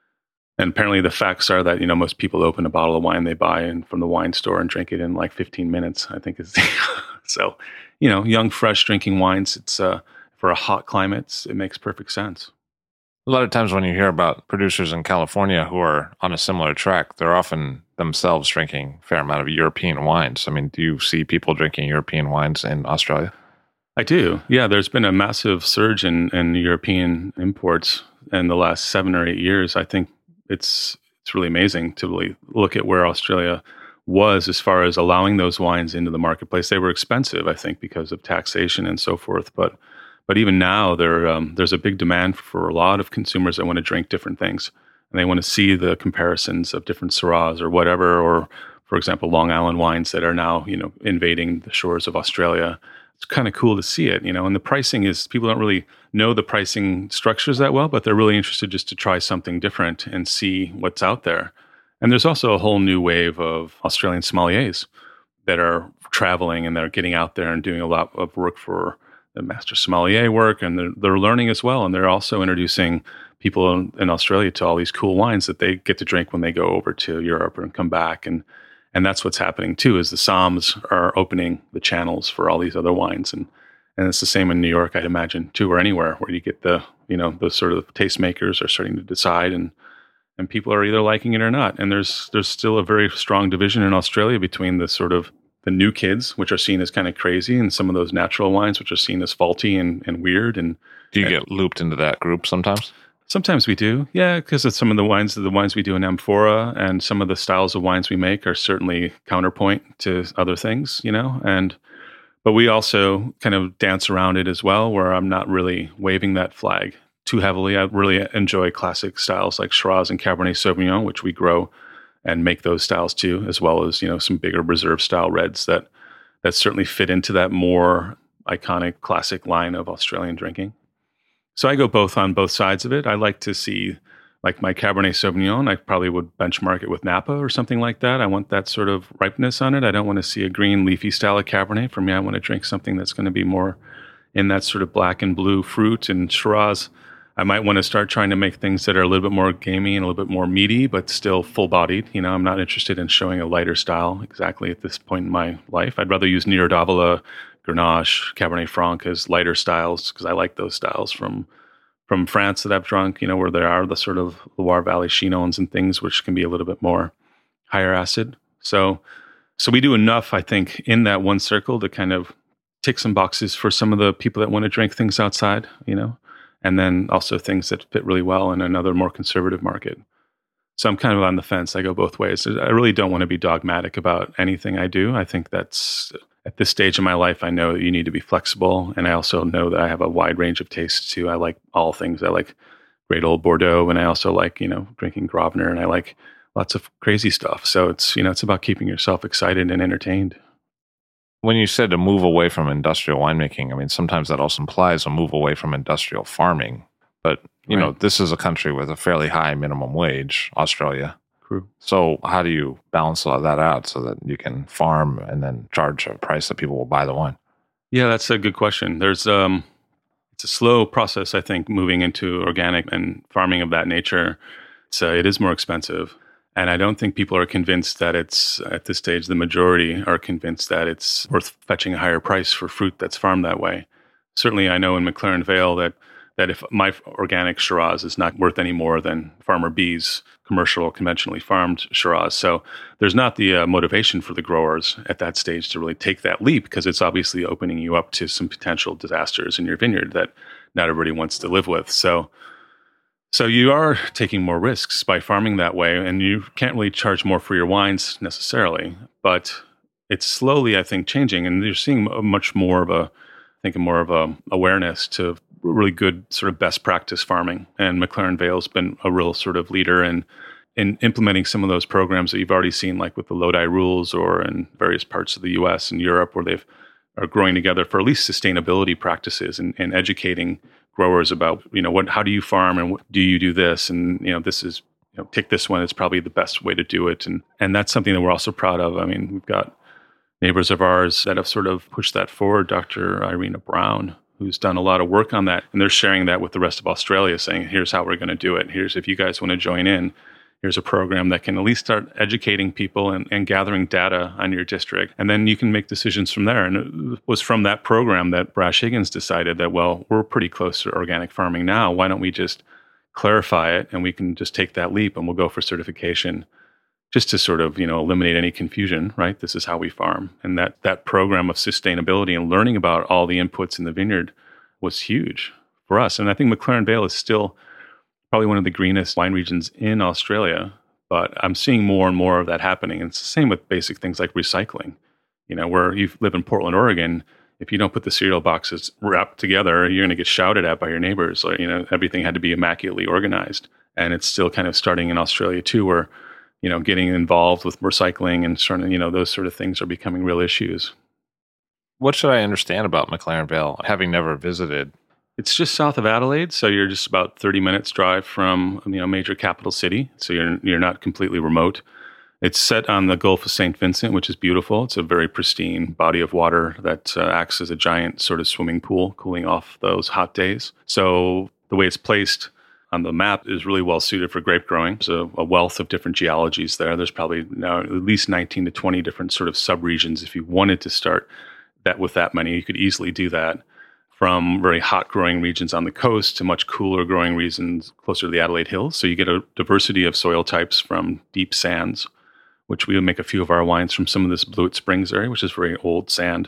And apparently the facts are that, most people open a bottle of wine they buy from the wine store and drink it in like 15 minutes, I think is so, young, fresh drinking wines, it's for a hot climate, it makes perfect sense. A lot of times when you hear about producers in California who are on a similar track, they're often themselves drinking a fair amount of European wines. I mean, do you see people drinking European wines in Australia? I do. Yeah, there's been a massive surge in European imports in the last 7 or 8 years. I think it's really amazing to really look at where Australia was as far as allowing those wines into the marketplace. They were expensive, I think, because of taxation and so forth. But even now, there's a big demand for a lot of consumers that want to drink different things. And they want to see the comparisons of different Syrahs or whatever, or, for example, Long Island wines that are now, invading the shores of Australia. It's kind of cool to see it, and the pricing is, people don't really know the pricing structures that well, but they're really interested just to try something different and see what's out there. And there's also a whole new wave of Australian sommeliers that are traveling and they're getting out there and doing a lot of work for the master sommelier work, and they're learning as well. And they're also introducing people in Australia to all these cool wines that they get to drink when they go over to Europe and come back. And that's what's happening too, is the Somms are opening the channels for all these other wines. And it's the same in New York, I'd imagine, too, or anywhere where you get those sort of tastemakers are starting to decide, and people are either liking it or not. And there's still a very strong division in Australia between the sort of the new kids, which are seen as kind of crazy, and some of those natural wines, which are seen as faulty and weird. And do you get looped into that group sometimes? Sometimes we do, yeah, because of some of the wines we do in Amphora, and some of the styles of wines we make are certainly counterpoint to other things, but we also kind of dance around it as well, where I'm not really waving that flag too heavily. I really enjoy classic styles like Shiraz and Cabernet Sauvignon, which we grow and make those styles too, as well as, some bigger reserve style reds that certainly fit into that more iconic classic line of Australian drinking. So I go on both sides of it. I like to see, like my Cabernet Sauvignon, I probably would benchmark it with Napa or something like that. I want that sort of ripeness on it. I don't want to see a green leafy style of Cabernet. For me, I want to drink something that's going to be more in that sort of black and blue fruit. And Shiraz, I might want to start trying to make things that are a little bit more gamey and a little bit more meaty, but still full-bodied. I'm not interested in showing a lighter style exactly at this point in my life. I'd rather use Nero d'Avola, Grenache, Cabernet Franc as lighter styles because I like those styles from France that I've drunk, where there are the sort of Loire Valley Chinons and things which can be a little bit more higher acid. So we do enough, I think, in that one circle to kind of tick some boxes for some of the people that want to drink things outside, and then also things that fit really well in another more conservative market. So I'm kind of on the fence. I go both ways. I really don't want to be dogmatic about anything I do. I think that's, at this stage in my life, I know that you need to be flexible. And I also know that I have a wide range of tastes too. I like all things. I like great old Bordeaux, and I also like, drinking Grosvenor, and I like lots of crazy stuff. So it's, it's about keeping yourself excited and entertained. When you said to move away from industrial winemaking, I mean, sometimes that also implies a move away from industrial farming. But, this is a country with a fairly high minimum wage, Australia. True. So how do you balance all that out so that you can farm and then charge a price that people will buy the wine? Yeah, that's a good question. There's it's a slow process, I think, moving into organic and farming of that nature. It is more expensive. And I don't think people are convinced that it's, at this stage, the majority are convinced that it's worth fetching a higher price for fruit that's farmed that way. Certainly, I know in McLaren Vale that if my organic Shiraz is not worth any more than Farmer B's commercial, conventionally farmed Shiraz. So there's not the motivation for the growers at that stage to really take that leap, because it's obviously opening you up to some potential disasters in your vineyard that not everybody wants to live with. So you are taking more risks by farming that way, and you can't really charge more for your wines necessarily. But it's slowly, I think, changing, and you're seeing much more of a awareness to really good sort of best practice farming. And McLaren Vale's been a real sort of leader in implementing some of those programs that you've already seen, like with the Lodi rules, or in various parts of the U.S. and Europe, where are growing together for at least sustainability practices and educating growers about, how do you farm and do you do this? And, this is, take this one, it's probably the best way to do it. And that's something that we're also proud of. I mean, we've got neighbors of ours that have sort of pushed that forward. Dr. Irina Brown, who's done a lot of work on that. And they're sharing that with the rest of Australia, saying, here's how we're going to do it. Here's, if you guys want to join in, here's a program that can at least start educating people and gathering data on your district. And then you can make decisions from there. And it was from that program that Brash Higgins decided that, well, we're pretty close to organic farming now. Why don't we just clarify it, and we can just take that leap and we'll go for certification, just to sort of, eliminate any confusion, right? This is how we farm. And that program of sustainability and learning about all the inputs in the vineyard was huge for us. And I think McLaren Vale is still probably one of the greenest wine regions in Australia, but I'm seeing more and more of that happening. And it's the same with basic things like recycling. Where you live in Portland, Oregon, if you don't put the cereal boxes wrapped together, you're going to get shouted at by your neighbors. Or, everything had to be immaculately organized. And it's still kind of starting in Australia too, where, getting involved with recycling and starting, those sort of things are becoming real issues. What should I understand about McLaren Vale, having never visited? It's just south of Adelaide, so you're just about 30 minutes drive from major capital city. So you're not completely remote. It's set on the Gulf of St. Vincent, which is beautiful. It's a very pristine body of water that acts as a giant sort of swimming pool, cooling off those hot days. So the way it's placed on the map is really well suited for grape growing. There's a wealth of different geologies there. There's probably now at least 19 to 20 different sort of subregions. If you wanted to start that with that many, you could easily do that. From very hot growing regions on the coast to much cooler growing regions closer to the Adelaide Hills. So you get a diversity of soil types from deep sands, which we would make a few of our wines from some of this Blewett Springs area, which is very old sand.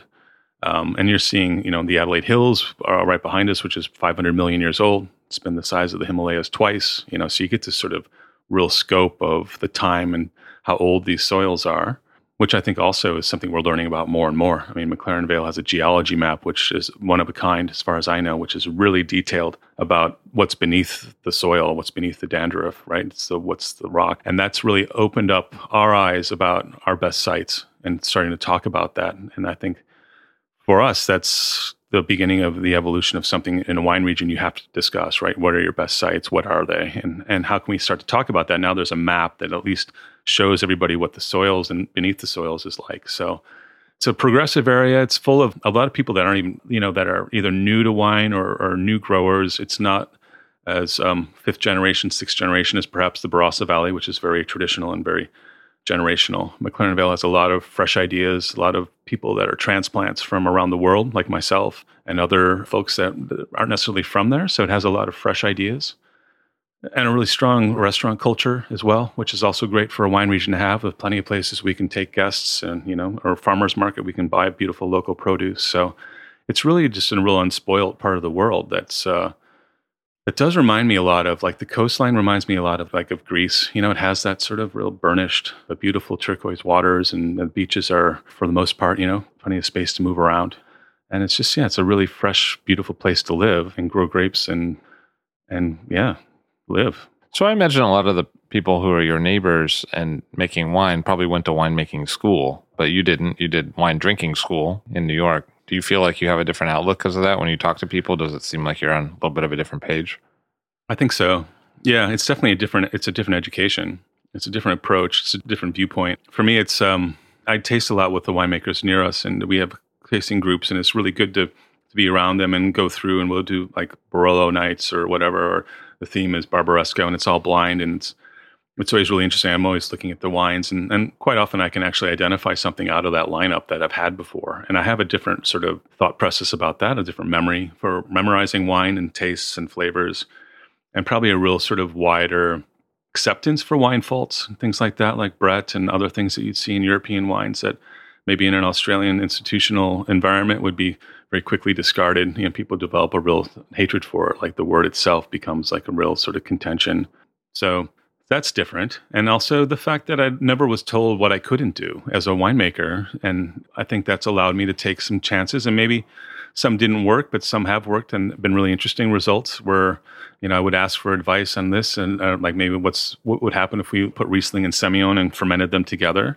And you're seeing, the Adelaide Hills are right behind us, which is 500 million years old. It's been the size of the Himalayas twice, so you get this sort of real scope of the time and how old these soils are. which I think also is something we're learning about more and more. I mean, McLaren Vale has a geology map, which is one of a kind, as far as I know, which is really detailed about what's beneath the soil, what's beneath the dandruff, right? So what's the rock? And that's really opened up our eyes about our best sites and starting to talk about that. And I think for us, that's the beginning of the evolution of something in a wine region you have to discuss, right? What are your best sites? What are they? And how can we start to talk about that? Now there's a map that at least shows everybody what the soils and beneath the soils is like. So it's a progressive area. It's full of a lot of people that aren't even, that are either new to wine or new growers. It's not as fifth generation, sixth generation as perhaps the Barossa Valley, which is very traditional and very generational. McLaren Vale has a lot of fresh ideas, a lot of people that are transplants from around the world, like myself, and other folks that aren't necessarily from there. So it has a lot of fresh ideas and a really strong restaurant culture as well, which is also great for a wine region to have, with plenty of places we can take guests and, or farmers market, we can buy beautiful local produce. So it's really just a real unspoiled part of the world that's, it does remind me a lot of, like, the coastline reminds me a lot of, like, of Greece. It has that sort of real burnished, but beautiful turquoise waters, and the beaches are, for the most part, plenty of space to move around. And it's just, it's a really fresh, beautiful place to live and grow grapes and live. So I imagine a lot of the people who are your neighbors and making wine probably went to winemaking school, but you didn't. You did wine drinking school in New York. Do you feel like you have a different outlook because of that when you talk to people? Does it seem like you're on a little bit of a different page? I think so. Yeah, it's definitely it's a different education. It's a different approach. It's a different viewpoint. For me, it's, I taste a lot with the winemakers near us, and we have tasting groups, and it's really good to be around them and go through, and we'll do like Barolo nights or whatever, or the theme is Barbaresco, and it's all blind, and it's always really interesting. I'm always looking at the wines, and quite often I can actually identify something out of that lineup that I've had before. And I have a different sort of thought process about that, a different memory for memorizing wine and tastes and flavors, and probably a real sort of wider acceptance for wine faults and things like that, like Brett and other things that you'd see in European wines that maybe in an Australian institutional environment would be very quickly discarded. People develop a real hatred for it, like the word itself becomes like a real sort of contention. So that's different. And also the fact that I never was told what I couldn't do as a winemaker. And I think that's allowed me to take some chances, and maybe some didn't work, but some have worked and been really interesting results where, I would ask for advice on this, and like maybe what would happen if we put Riesling and Semillon and fermented them together,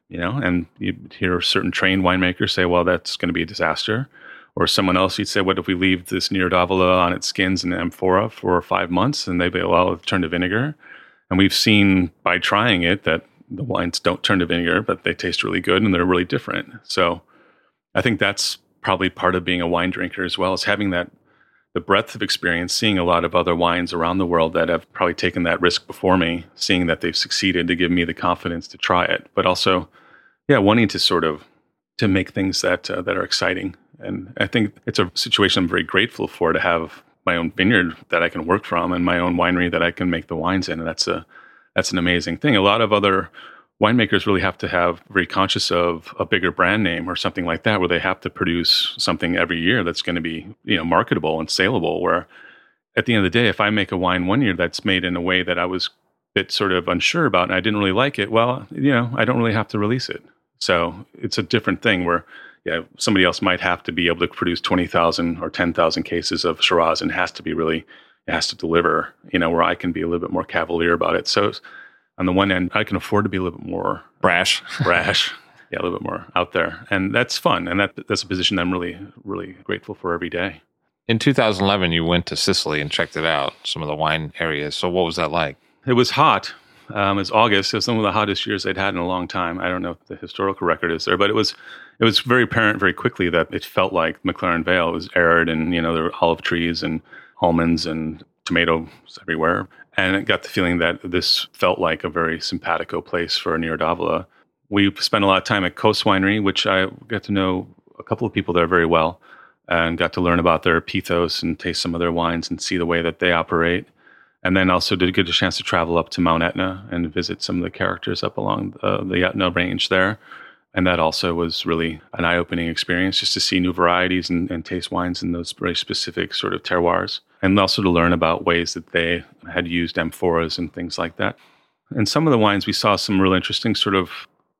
and you'd hear a certain trained winemaker say, well, that's going to be a disaster. Or someone else, you'd say, what if we leave this Near d'Avola on its skins in amphora for 5 months? And they'd be, well, it'll turn to vinegar. And we've seen by trying it that the wines don't turn to vinegar, but they taste really good and they're really different. So I think that's probably part of being a wine drinker as well, as having the breadth of experience, seeing a lot of other wines around the world that have probably taken that risk before me, seeing that they've succeeded to give me the confidence to try it, but also, wanting to sort of to make things that are exciting. And I think it's a situation I'm very grateful for, to have my own vineyard that I can work from and my own winery that I can make the wines in. And that's an amazing thing. A lot of other winemakers really have to have very conscious of a bigger brand name or something like that, where they have to produce something every year that's going to be, marketable and saleable. Where at the end of the day, if I make a wine one year that's made in a way that I was a bit sort of unsure about and I didn't really like it, well, I don't really have to release it. So it's a different thing where, somebody else might have to be able to produce 20,000 or 10,000 cases of Shiraz, and it has to deliver, where I can be a little bit more cavalier about it. So on the one end, I can afford to be a little bit more brash, a little bit more out there. And that's fun. And that's a position I'm really, really grateful for every day. In 2011, you went to Sicily and checked it out, some of the wine areas. So what was that like? It was hot. It was August. It was some of the hottest years I'd had in a long time. I don't know if the historical record is there, but it was very apparent very quickly that it felt like McLaren Vale. It was arid, and there were olive trees and almonds and tomatoes everywhere. And it got the feeling that this felt like a very simpatico place for Near d'Avola. We spent a lot of time at Coast Winery, which I got to know a couple of people there very well, and got to learn about their ethos and taste some of their wines and see the way that they operate. And then also did get a chance to travel up to Mount Etna and visit some of the characters up along the Etna range there. And that also was really an eye-opening experience, just to see new varieties and taste wines in those very specific sort of terroirs. And also to learn about ways that they had used amphoras and things like that. And some of the wines, we saw some real interesting sort of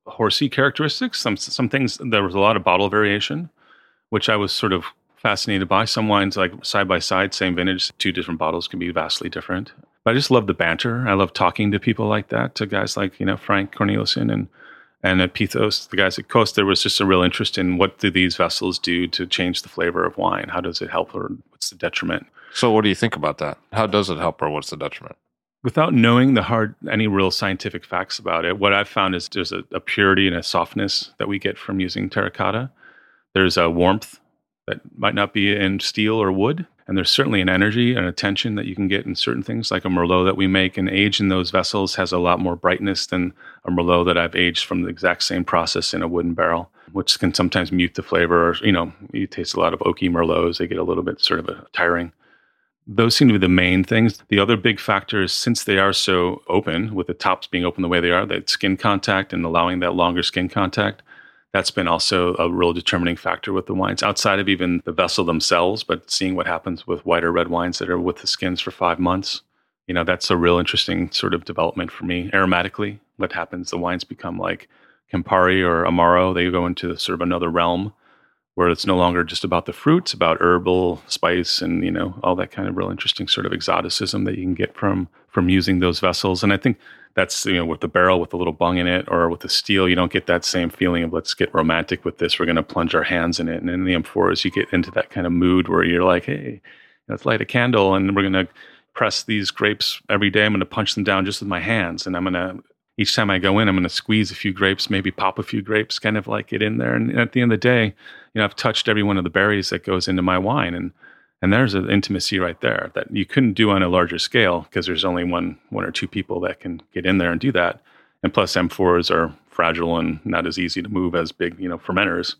horsey characteristics. Some things, there was a lot of bottle variation, which I was sort of fascinated by. Some wines, like side by side, same vintage, two different bottles can be vastly different. But I just love the banter. I love talking to people like that, to guys like, Frank Corneliuson and at Pithos, the guys at Coast. There was just a real interest in what do these vessels do to change the flavor of wine? How does it help, or what's the detriment? So what do you think about that? How does it help, or what's the detriment? Without knowing any real scientific facts about it, what I've found is there's a purity and a softness that we get from using terracotta. There's a warmth that might not be in steel or wood. And there's certainly an energy and a tension that you can get in certain things, like a Merlot that we make and age in those vessels has a lot more brightness than a Merlot that I've aged from the exact same process in a wooden barrel, which can sometimes mute the flavor. Or, you taste a lot of oaky Merlots. They get a little bit sort of tiring. Those seem to be the main things. The other big factor is, since they are so open, with the tops being open the way they are, that skin contact and allowing that longer skin contact, that's been also a real determining factor with the wines, outside of even the vessel themselves, but seeing what happens with whiter red wines that are with the skins for 5 months. That's a real interesting sort of development for me. Aromatically, what happens, the wines become like Campari or Amaro. They go into sort of another realm where it's no longer just about the fruits, about herbal spice and, all that kind of real interesting sort of exoticism that you can get from using those vessels. And I think that's, with the barrel with a little bung in it, or with the steel, you don't get that same feeling of let's get romantic with this. We're going to plunge our hands in it. And in the amphoras, you get into that kind of mood where you're like, hey, let's light a candle and we're going to press these grapes every day. I'm going to punch them down just with my hands. And each time I go in, I'm going to squeeze a few grapes, maybe pop a few grapes, kind of like get in there. And at the end of the day, I've touched every one of the berries that goes into my wine. And there's an intimacy right there that you couldn't do on a larger scale, because there's only one or two people that can get in there and do that. And plus, amphoras are fragile and not as easy to move as big, fermenters.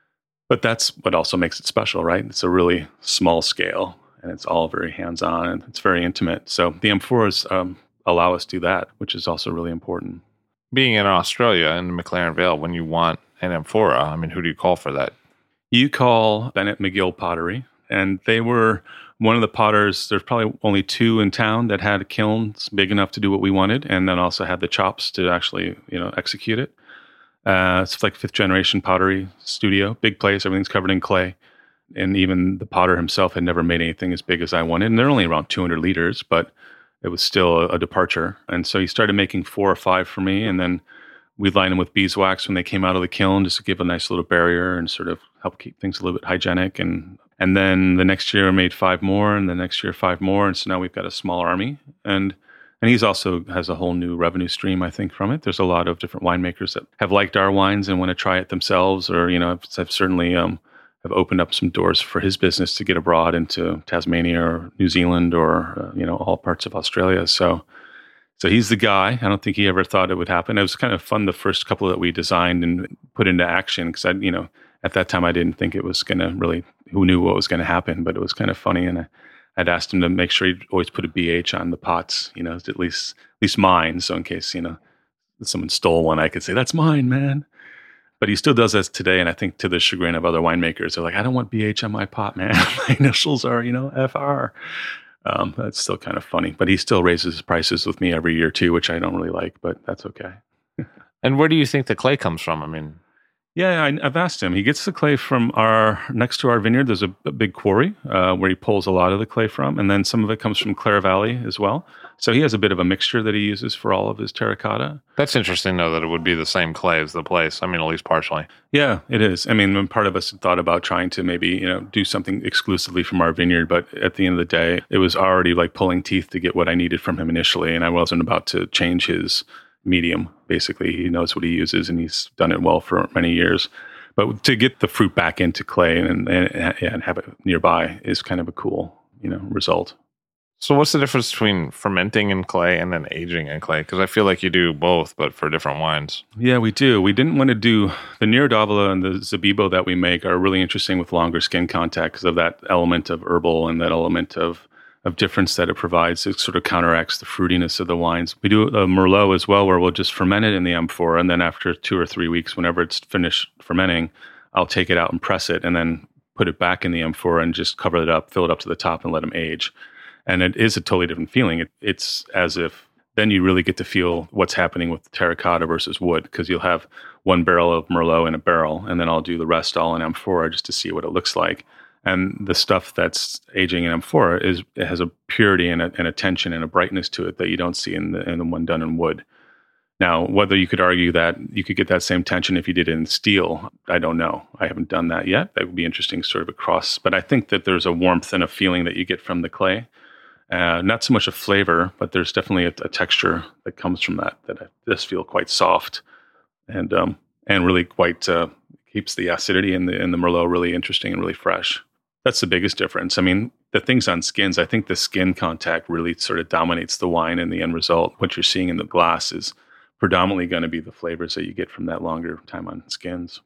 But that's what also makes it special, right? It's a really small scale, and it's all very hands-on, and it's very intimate. So the amphoras allow us to do that, which is also really important. Being in Australia, in McLaren Vale, when you want an amphora, who do you call for that? You call Bennett McGill Pottery. And they were one of the potters. There's probably only two in town that had kilns big enough to do what we wanted, and then also had the chops to actually, execute it. It's like 5th generation pottery studio, big place. Everything's covered in clay. And even the potter himself had never made anything as big as I wanted. And they're only around 200 liters, but it was still a departure. And so he started making 4 or 5 for me. And then we'd line them with beeswax when they came out of the kiln, just to give a nice little barrier and sort of help keep things a little bit hygienic. And then the next year I made 5 more, and the next year 5 more. And so now we've got a small army. And he's also has a whole new revenue stream, I think, from it. There's a lot of different winemakers that have liked our wines and want to try it themselves, or, I've certainly have opened up some doors for his business to get abroad into Tasmania or New Zealand or, all parts of Australia. So he's the guy. I don't think he ever thought it would happen. It was kind of fun, the first couple that we designed and put into action, because at that time I didn't think it was going to really, who knew what was going to happen, but it was kind of funny. And I'd asked him to make sure he'd always put a BH on the pots, at least mine. So in case, someone stole one, I could say, that's mine, man. But he still does that today. And I think to the chagrin of other winemakers, they're like, I don't want BH on my pot, man. My initials are, FR. That's still kind of funny, but he still raises his prices with me every year too, which I don't really like, but that's okay. And where do you think the clay comes from? Yeah, I've asked him. He gets the clay from next to our vineyard. There's a big quarry where he pulls a lot of the clay from, and then some of it comes from Clare Valley as well. So he has a bit of a mixture that he uses for all of his terracotta. That's interesting, though, that it would be the same clay as the place. At least partially. Yeah, it is. Part of us had thought about trying to maybe, do something exclusively from our vineyard, but at the end of the day, it was already like pulling teeth to get what I needed from him initially, and I wasn't about to change his medium. Basically, he knows what he uses, and he's done it well for many years. But to get the fruit back into clay and have it nearby is kind of a cool, result. So what's the difference between fermenting in clay and then aging in clay? Because I feel like you do both, but for different wines. Yeah, we do. We didn't want to do the Nero d'Avola and the Zabibo that we make are really interesting with longer skin contact because of that element of herbal and that element of difference that it provides. It sort of counteracts the fruitiness of the wines. We do a Merlot as well, where we'll just ferment it in the amphora, and then after 2 or 3 weeks, whenever it's finished fermenting, I'll take it out and press it, and then put it back in the amphora and just cover it up, fill it up to the top, and let them age. And it is a totally different feeling. It's as if then you really get to feel what's happening with terracotta versus wood, because you'll have one barrel of Merlot in a barrel, and then I'll do the rest all in amphora just to see what it looks like. And the stuff that's aging in amphora it has a purity and a tension and a brightness to it that you don't see in the one done in wood. Now, whether you could argue that you could get that same tension if you did it in steel, I don't know. I haven't done that yet. That would be interesting, sort of across. But I think that there's a warmth and a feeling that you get from the clay. Not so much a flavor, but there's definitely a texture that comes from that I just feel quite soft and really quite keeps the acidity in the Merlot really interesting and really fresh. That's the biggest difference. I mean, the things on skins, I think the skin contact really sort of dominates the wine in the end result. What you're seeing in the glass is predominantly going to be the flavors that you get from that longer time on skins.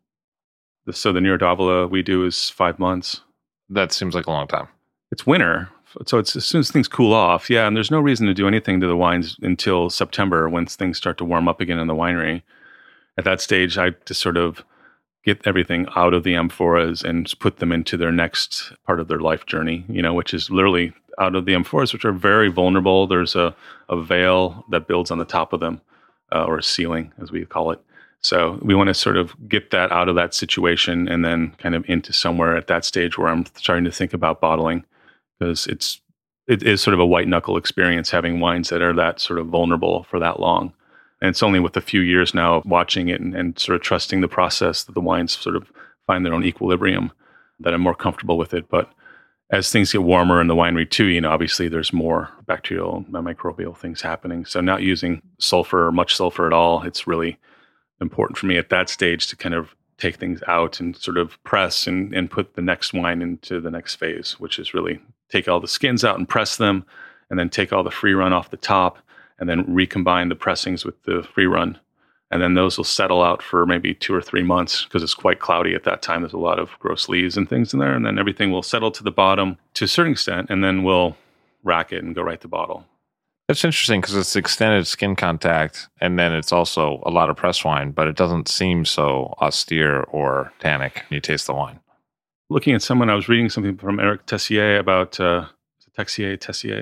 So the Nero d'Avola we do is 5 months. That seems like a long time. It's winter, so it's as soon as things cool off. Yeah, and there's no reason to do anything to the wines until September when things start to warm up again in the winery. At that stage, I just sort of get everything out of the amphoras and put them into their next part of their life journey, which is literally out of the amphoras, which are very vulnerable. There's a veil that builds on the top of them. Or a ceiling, as we call it. So we want to sort of get that out of that situation and then kind of into somewhere at that stage where I'm starting to think about bottling, because it is sort of a white knuckle experience having wines that are that sort of vulnerable for that long. And it's only with a few years now of watching it and sort of trusting the process that the wines sort of find their own equilibrium that I'm more comfortable with it. But as things get warmer in the winery too, obviously there's more bacterial, microbial things happening. So not using sulfur or much sulfur at all, it's really important for me at that stage to kind of take things out and sort of press and put the next wine into the next phase, which is really take all the skins out and press them, and then take all the free run off the top, and then recombine the pressings with the free run. And then those will settle out for maybe 2 or 3 months because it's quite cloudy at that time. There's a lot of gross leaves and things in there. And then everything will settle to the bottom to a certain extent. And then we'll rack it and go right to bottle. That's interesting because it's extended skin contact. And then it's also a lot of press wine, but it doesn't seem so austere or tannic when you taste the wine. Looking at someone, I was reading something from Eric Tessier about Texier,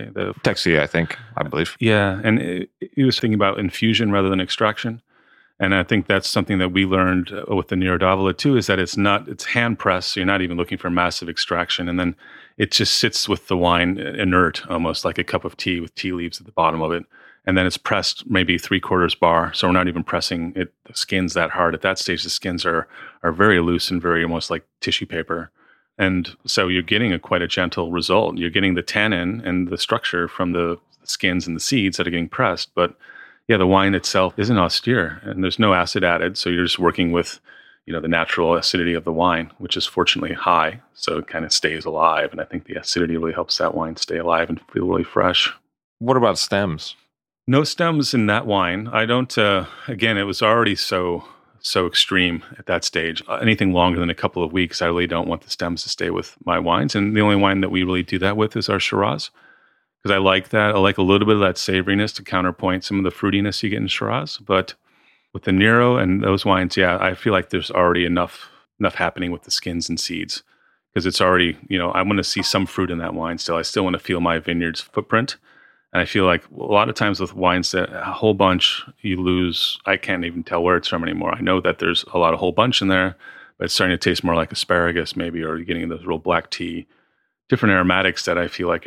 I believe. Yeah. And he was thinking about infusion rather than extraction. And I think that's something that we learned with the Nero d'Avola too, is that it's hand pressed. So you're not even looking for massive extraction. And then it just sits with the wine inert, almost like a cup of tea with tea leaves at the bottom of it. And then it's pressed maybe 3/4 bar. So we're not even pressing the skins that hard. At that stage, the skins are very loose and very almost like tissue paper. And so you're getting quite a gentle result. You're getting the tannin and the structure from the skins and the seeds that are getting pressed. But yeah, the wine itself isn't austere and there's no acid added. So you're just working with, the natural acidity of the wine, which is fortunately high. So it kind of stays alive. And I think the acidity really helps that wine stay alive and feel really fresh. What about stems? No stems in that wine. I don't, again, it was already so extreme at that stage. Anything longer than a couple of weeks, I really don't want the stems to stay with my wines. And the only wine that we really do that with is our Shiraz. Because I like that. I like a little bit of that savoriness to counterpoint some of the fruitiness you get in Shiraz. But with the Nero and those wines, yeah, I feel like there's already enough happening with the skins and seeds. Because it's already, I want to see some fruit in that wine still. I still want to feel my vineyard's footprint. And I feel like a lot of times with wines that a whole bunch you lose, I can't even tell where it's from anymore. I know that there's a lot of whole bunch in there, but it's starting to taste more like asparagus maybe, or you're getting those real black tea, different aromatics that I feel like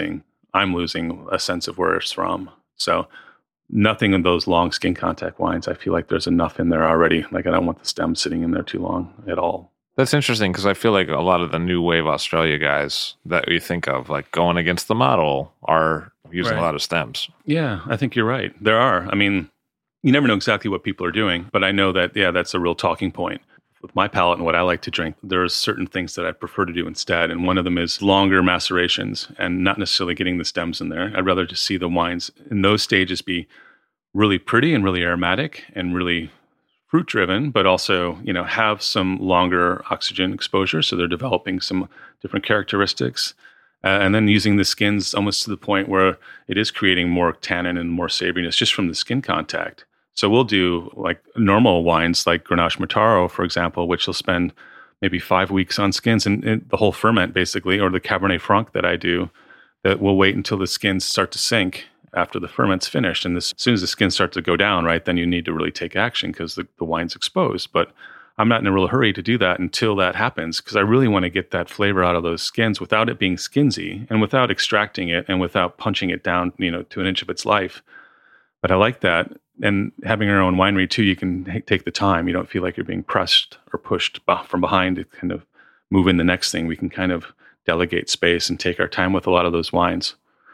I'm losing a sense of where it's from. So nothing in those long skin contact wines. I feel like there's enough in there already. Like I don't want the stem sitting in there too long at all. That's interesting because I feel like a lot of the new wave Australia guys that we think of, like going against the model, are using a lot of stems. Yeah, I think you're right. There are. I mean, you never know exactly what people are doing, but I know that, that's a real talking point. With my palate and what I like to drink, there are certain things that I prefer to do instead. And one of them is longer macerations and not necessarily getting the stems in there. I'd rather just see the wines in those stages be really pretty and really aromatic and really fruit driven, but also, have some longer oxygen exposure. So they're developing some different characteristics. And then using the skins almost to the point where it is creating more tannin and more savoriness just from the skin contact. So we'll do like normal wines like Grenache Mataro, for example, which will spend maybe 5 weeks on skins and the whole ferment basically, or the Cabernet Franc that I do, that we'll wait until the skins start to sink after the ferment's finished. And as soon as the skins start to go down, right, then you need to really take action because the wine's exposed. But I'm not in a real hurry to do that until that happens, because I really want to get that flavor out of those skins without it being skinsy and without extracting it and without punching it down, to an inch of its life. But I like that. And having our own winery too, you can take the time. You don't feel like you're being pressed or pushed from behind to kind of move in the next thing. We can kind of delegate space and take our time with a lot of those wines.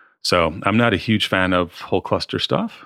So I'm not a huge fan of whole cluster stuff.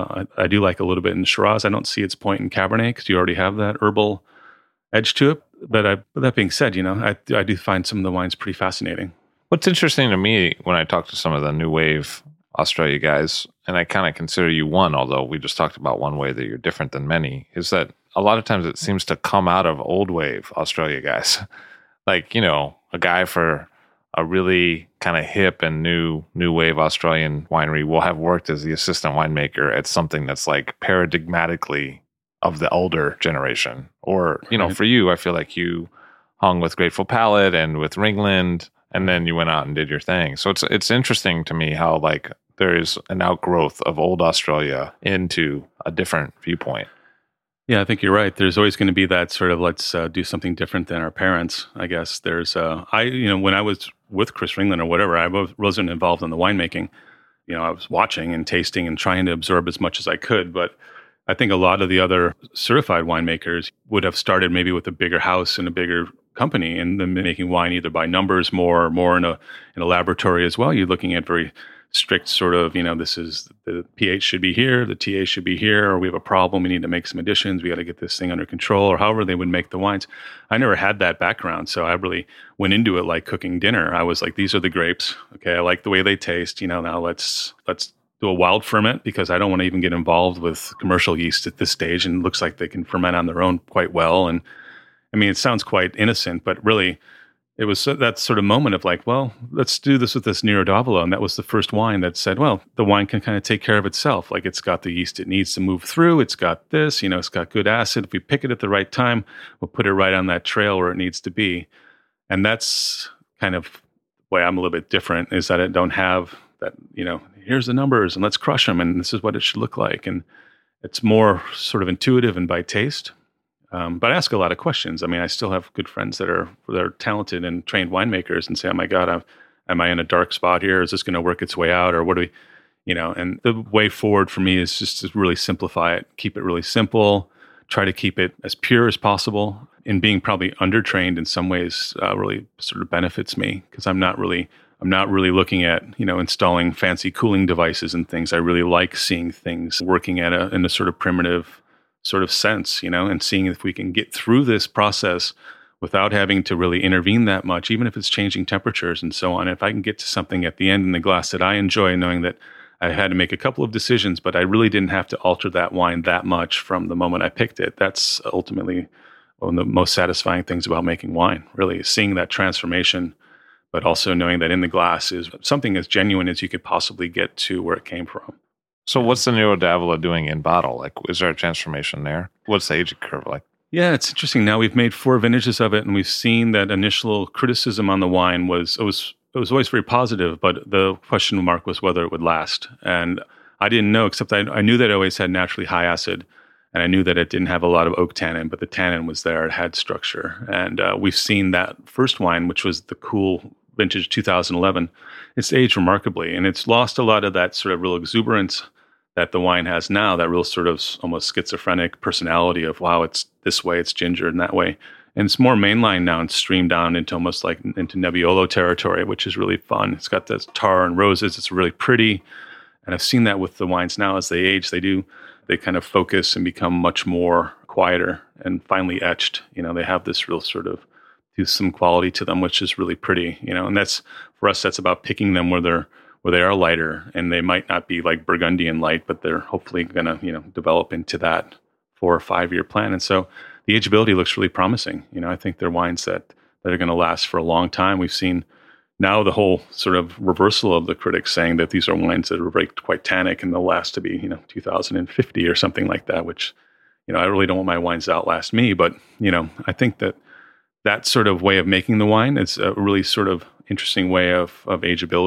I do like a little bit in Shiraz. I don't see its point in Cabernet because you already have that herbal edge to it. But that being said, I do find some of the wines pretty fascinating. What's interesting to me when I talk to some of the new wave Australia guys, and I kind of consider you one, although we just talked about one way that you're different than many, is that a lot of times it seems to come out of old wave Australia guys. Like, a guy for a really kind of hip and new wave Australian winery will have worked as the assistant winemaker at something that's like paradigmatically of the older generation. Or, for you, I feel like you hung with Grateful Palate and with Ringland, and then you went out and did your thing. So it's interesting to me how like there is an outgrowth of old Australia into a different viewpoint. Yeah, I think you're right. There's always going to be that sort of let's do something different than our parents, I guess. There's, when I was with Chris Ringland or whatever, I wasn't involved in the winemaking. I was watching and tasting and trying to absorb as much as I could. But I think a lot of the other certified winemakers would have started maybe with a bigger house and a bigger company and then making wine either by numbers more in a laboratory as well. You're looking at very strict sort of, this is the pH should be here, the TA should be here, or we have a problem, we need to make some additions, we got to get this thing under control, or however they would make the wines. I never had that background, so I really went into it like cooking dinner. I was like, these are the grapes. Okay, I like the way they taste. Now let's do a wild ferment because I don't want to even get involved with commercial yeast at this stage, and it looks like they can ferment on their own quite well. And I mean, it sounds quite innocent, but really it was that sort of moment of like, well, let's do this with this Nero d'Avola. And that was the first wine that said, well, the wine can kind of take care of itself. Like it's got the yeast it needs to move through. It's got this, it's got good acid. If we pick it at the right time, we'll put it right on that trail where it needs to be. And that's kind of why I'm a little bit different, is that I don't have that, here's the numbers and let's crush them and this is what it should look like. And it's more sort of intuitive and by taste. But I ask a lot of questions. I mean, I still have good friends that are talented and trained winemakers and say, oh my God, am I in a dark spot here? Is this going to work its way out? Or what do we, and the way forward for me is just to really simplify it, keep it really simple, try to keep it as pure as possible. And being probably undertrained in some ways really sort of benefits me because I'm not really looking at, installing fancy cooling devices and things. I really like seeing things working in a sort of primitive sort of sense, and seeing if we can get through this process without having to really intervene that much, even if it's changing temperatures and so on. If I can get to something at the end in the glass that I enjoy, knowing that I had to make a couple of decisions, but I really didn't have to alter that wine that much from the moment I picked it. That's ultimately one of the most satisfying things about making wine, really, seeing that transformation, but also knowing that in the glass is something as genuine as you could possibly get to where it came from. So what's the Nero d'Avola doing in bottle? Like, is there a transformation there? What's the aging curve like? Yeah, it's interesting. Now we've made 4 vintages of it, and we've seen that initial criticism on the wine was always very positive, but the question mark was whether it would last. And I didn't know, except I knew that it always had naturally high acid, and I knew that it didn't have a lot of oak tannin, but the tannin was there. It had structure. And we've seen that first wine, which was the cool vintage 2011, it's aged remarkably, and it's lost a lot of that sort of real exuberance that the wine has now, that real sort of almost schizophrenic personality of, wow, it's this way, it's ginger and that way. And it's more mainline now and streamed down into almost like into Nebbiolo territory, which is really fun. It's got this tar and roses. It's really pretty. And I've seen that with the wines now as they age, they kind of focus and become much more quieter and finely etched. They have this real sort of toothsome quality to them, which is really pretty, and that's, for us, that's about picking them where they are lighter, and they might not be like Burgundian light, but they're hopefully going to, develop into that 4 or 5 year plan. And so the ageability looks really promising. I think they're wines that are going to last for a long time. We've seen now the whole sort of reversal of the critics saying that these are wines that are quite tannic and they'll last to be, 2050 or something like that, which, I really don't want my wines to outlast me, but, I think that sort of way of making the wine is a really sort of interesting way of ageability.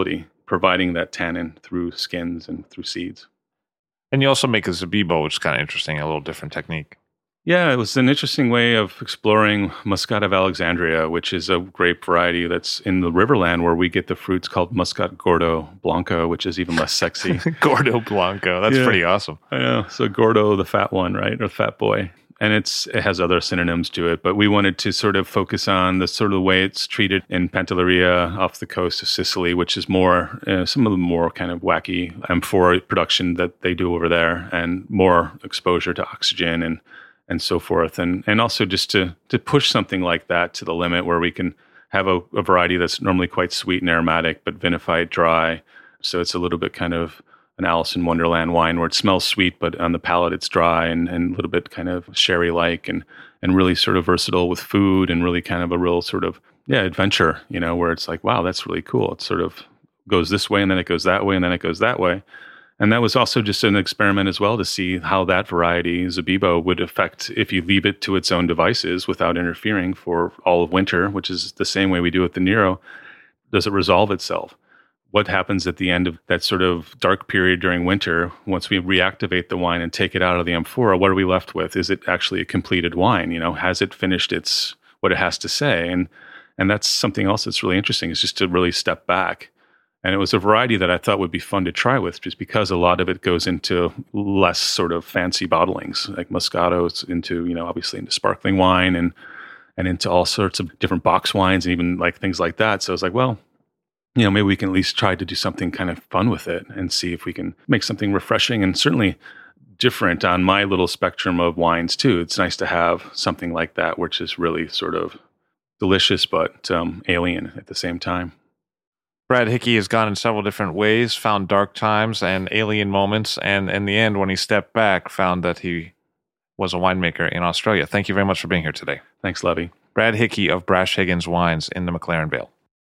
providing that tannin through skins and through seeds. And you also make a Zabibo, which is kind of interesting, a little different technique. Yeah, it was an interesting way of exploring Muscat of Alexandria, which is a grape variety that's in the Riverland where we get the fruits called Muscat Gordo Blanco, which is even less sexy. Gordo Blanco. That's pretty awesome. I know. So Gordo, the fat one, right? Or fat boy. And it has other synonyms to it, but we wanted to sort of focus on the sort of the way it's treated in Pantelleria off the coast of Sicily, which is more, some of the more kind of wacky amphora production that they do over there, and more exposure to oxygen and so forth. And also just to push something like that to the limit where we can have a variety that's normally quite sweet and aromatic, but vinified dry. So it's a little bit kind of an Alice in Wonderland wine where it smells sweet, but on the palate it's dry and a little bit kind of sherry-like and really sort of versatile with food and really kind of a real sort of, adventure, where it's like, wow, that's really cool. It sort of goes this way and then it goes that way and then it goes that way. And that was also just an experiment as well to see how that variety, Zabibo, would affect if you leave it to its own devices without interfering for all of winter, which is the same way we do with the Nero. Does it resolve itself? What happens at the end of that sort of dark period during winter, once we reactivate the wine and take it out of the amphora, what are we left with? Is it actually a completed wine? Has it finished what it has to say? And that's something else that's really interesting, is just to really step back. And it was a variety that I thought would be fun to try with, just because a lot of it goes into less sort of fancy bottlings, like Moscato's into, obviously into sparkling wine and into all sorts of different box wines and even like things like that. So I was like, well, maybe we can at least try to do something kind of fun with it and see if we can make something refreshing and certainly different on my little spectrum of wines too. It's nice to have something like that, which is really sort of delicious, but alien at the same time. Brad Hickey has gone in several different ways, found dark times and alien moments, and in the end, when he stepped back, found that he was a winemaker in Australia. Thank you very much for being here today. Thanks, Levy. Brad Hickey of Brash Higgins Wines in the McLaren Vale.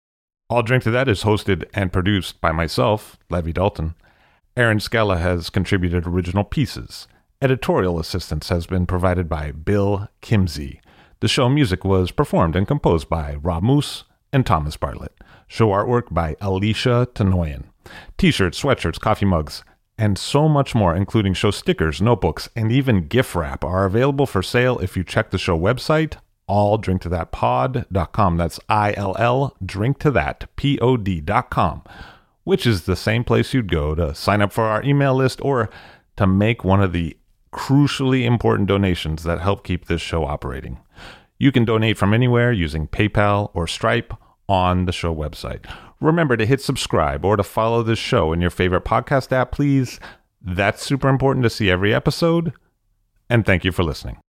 All Drink to That is hosted and produced by myself, Levy Dalton. Aaron Scala has contributed original pieces. Editorial assistance has been provided by Bill Kimsey. The show music was performed and composed by Rob Moose and Thomas Bartlett. Show artwork by Alicia Tenoyan. T-shirts, sweatshirts, coffee mugs, and so much more, including show stickers, notebooks, and even gift wrap, are available for sale if you check the show website, alldrinktothatpod.com. That's ILL, drinktothatpod.com, which is the same place you'd go to sign up for our email list or to make one of the crucially important donations that help keep this show operating. You can donate from anywhere using PayPal or Stripe on the show website. Remember to hit subscribe or to follow this show in your favorite podcast app, please. That's super important to see every episode. And thank you for listening.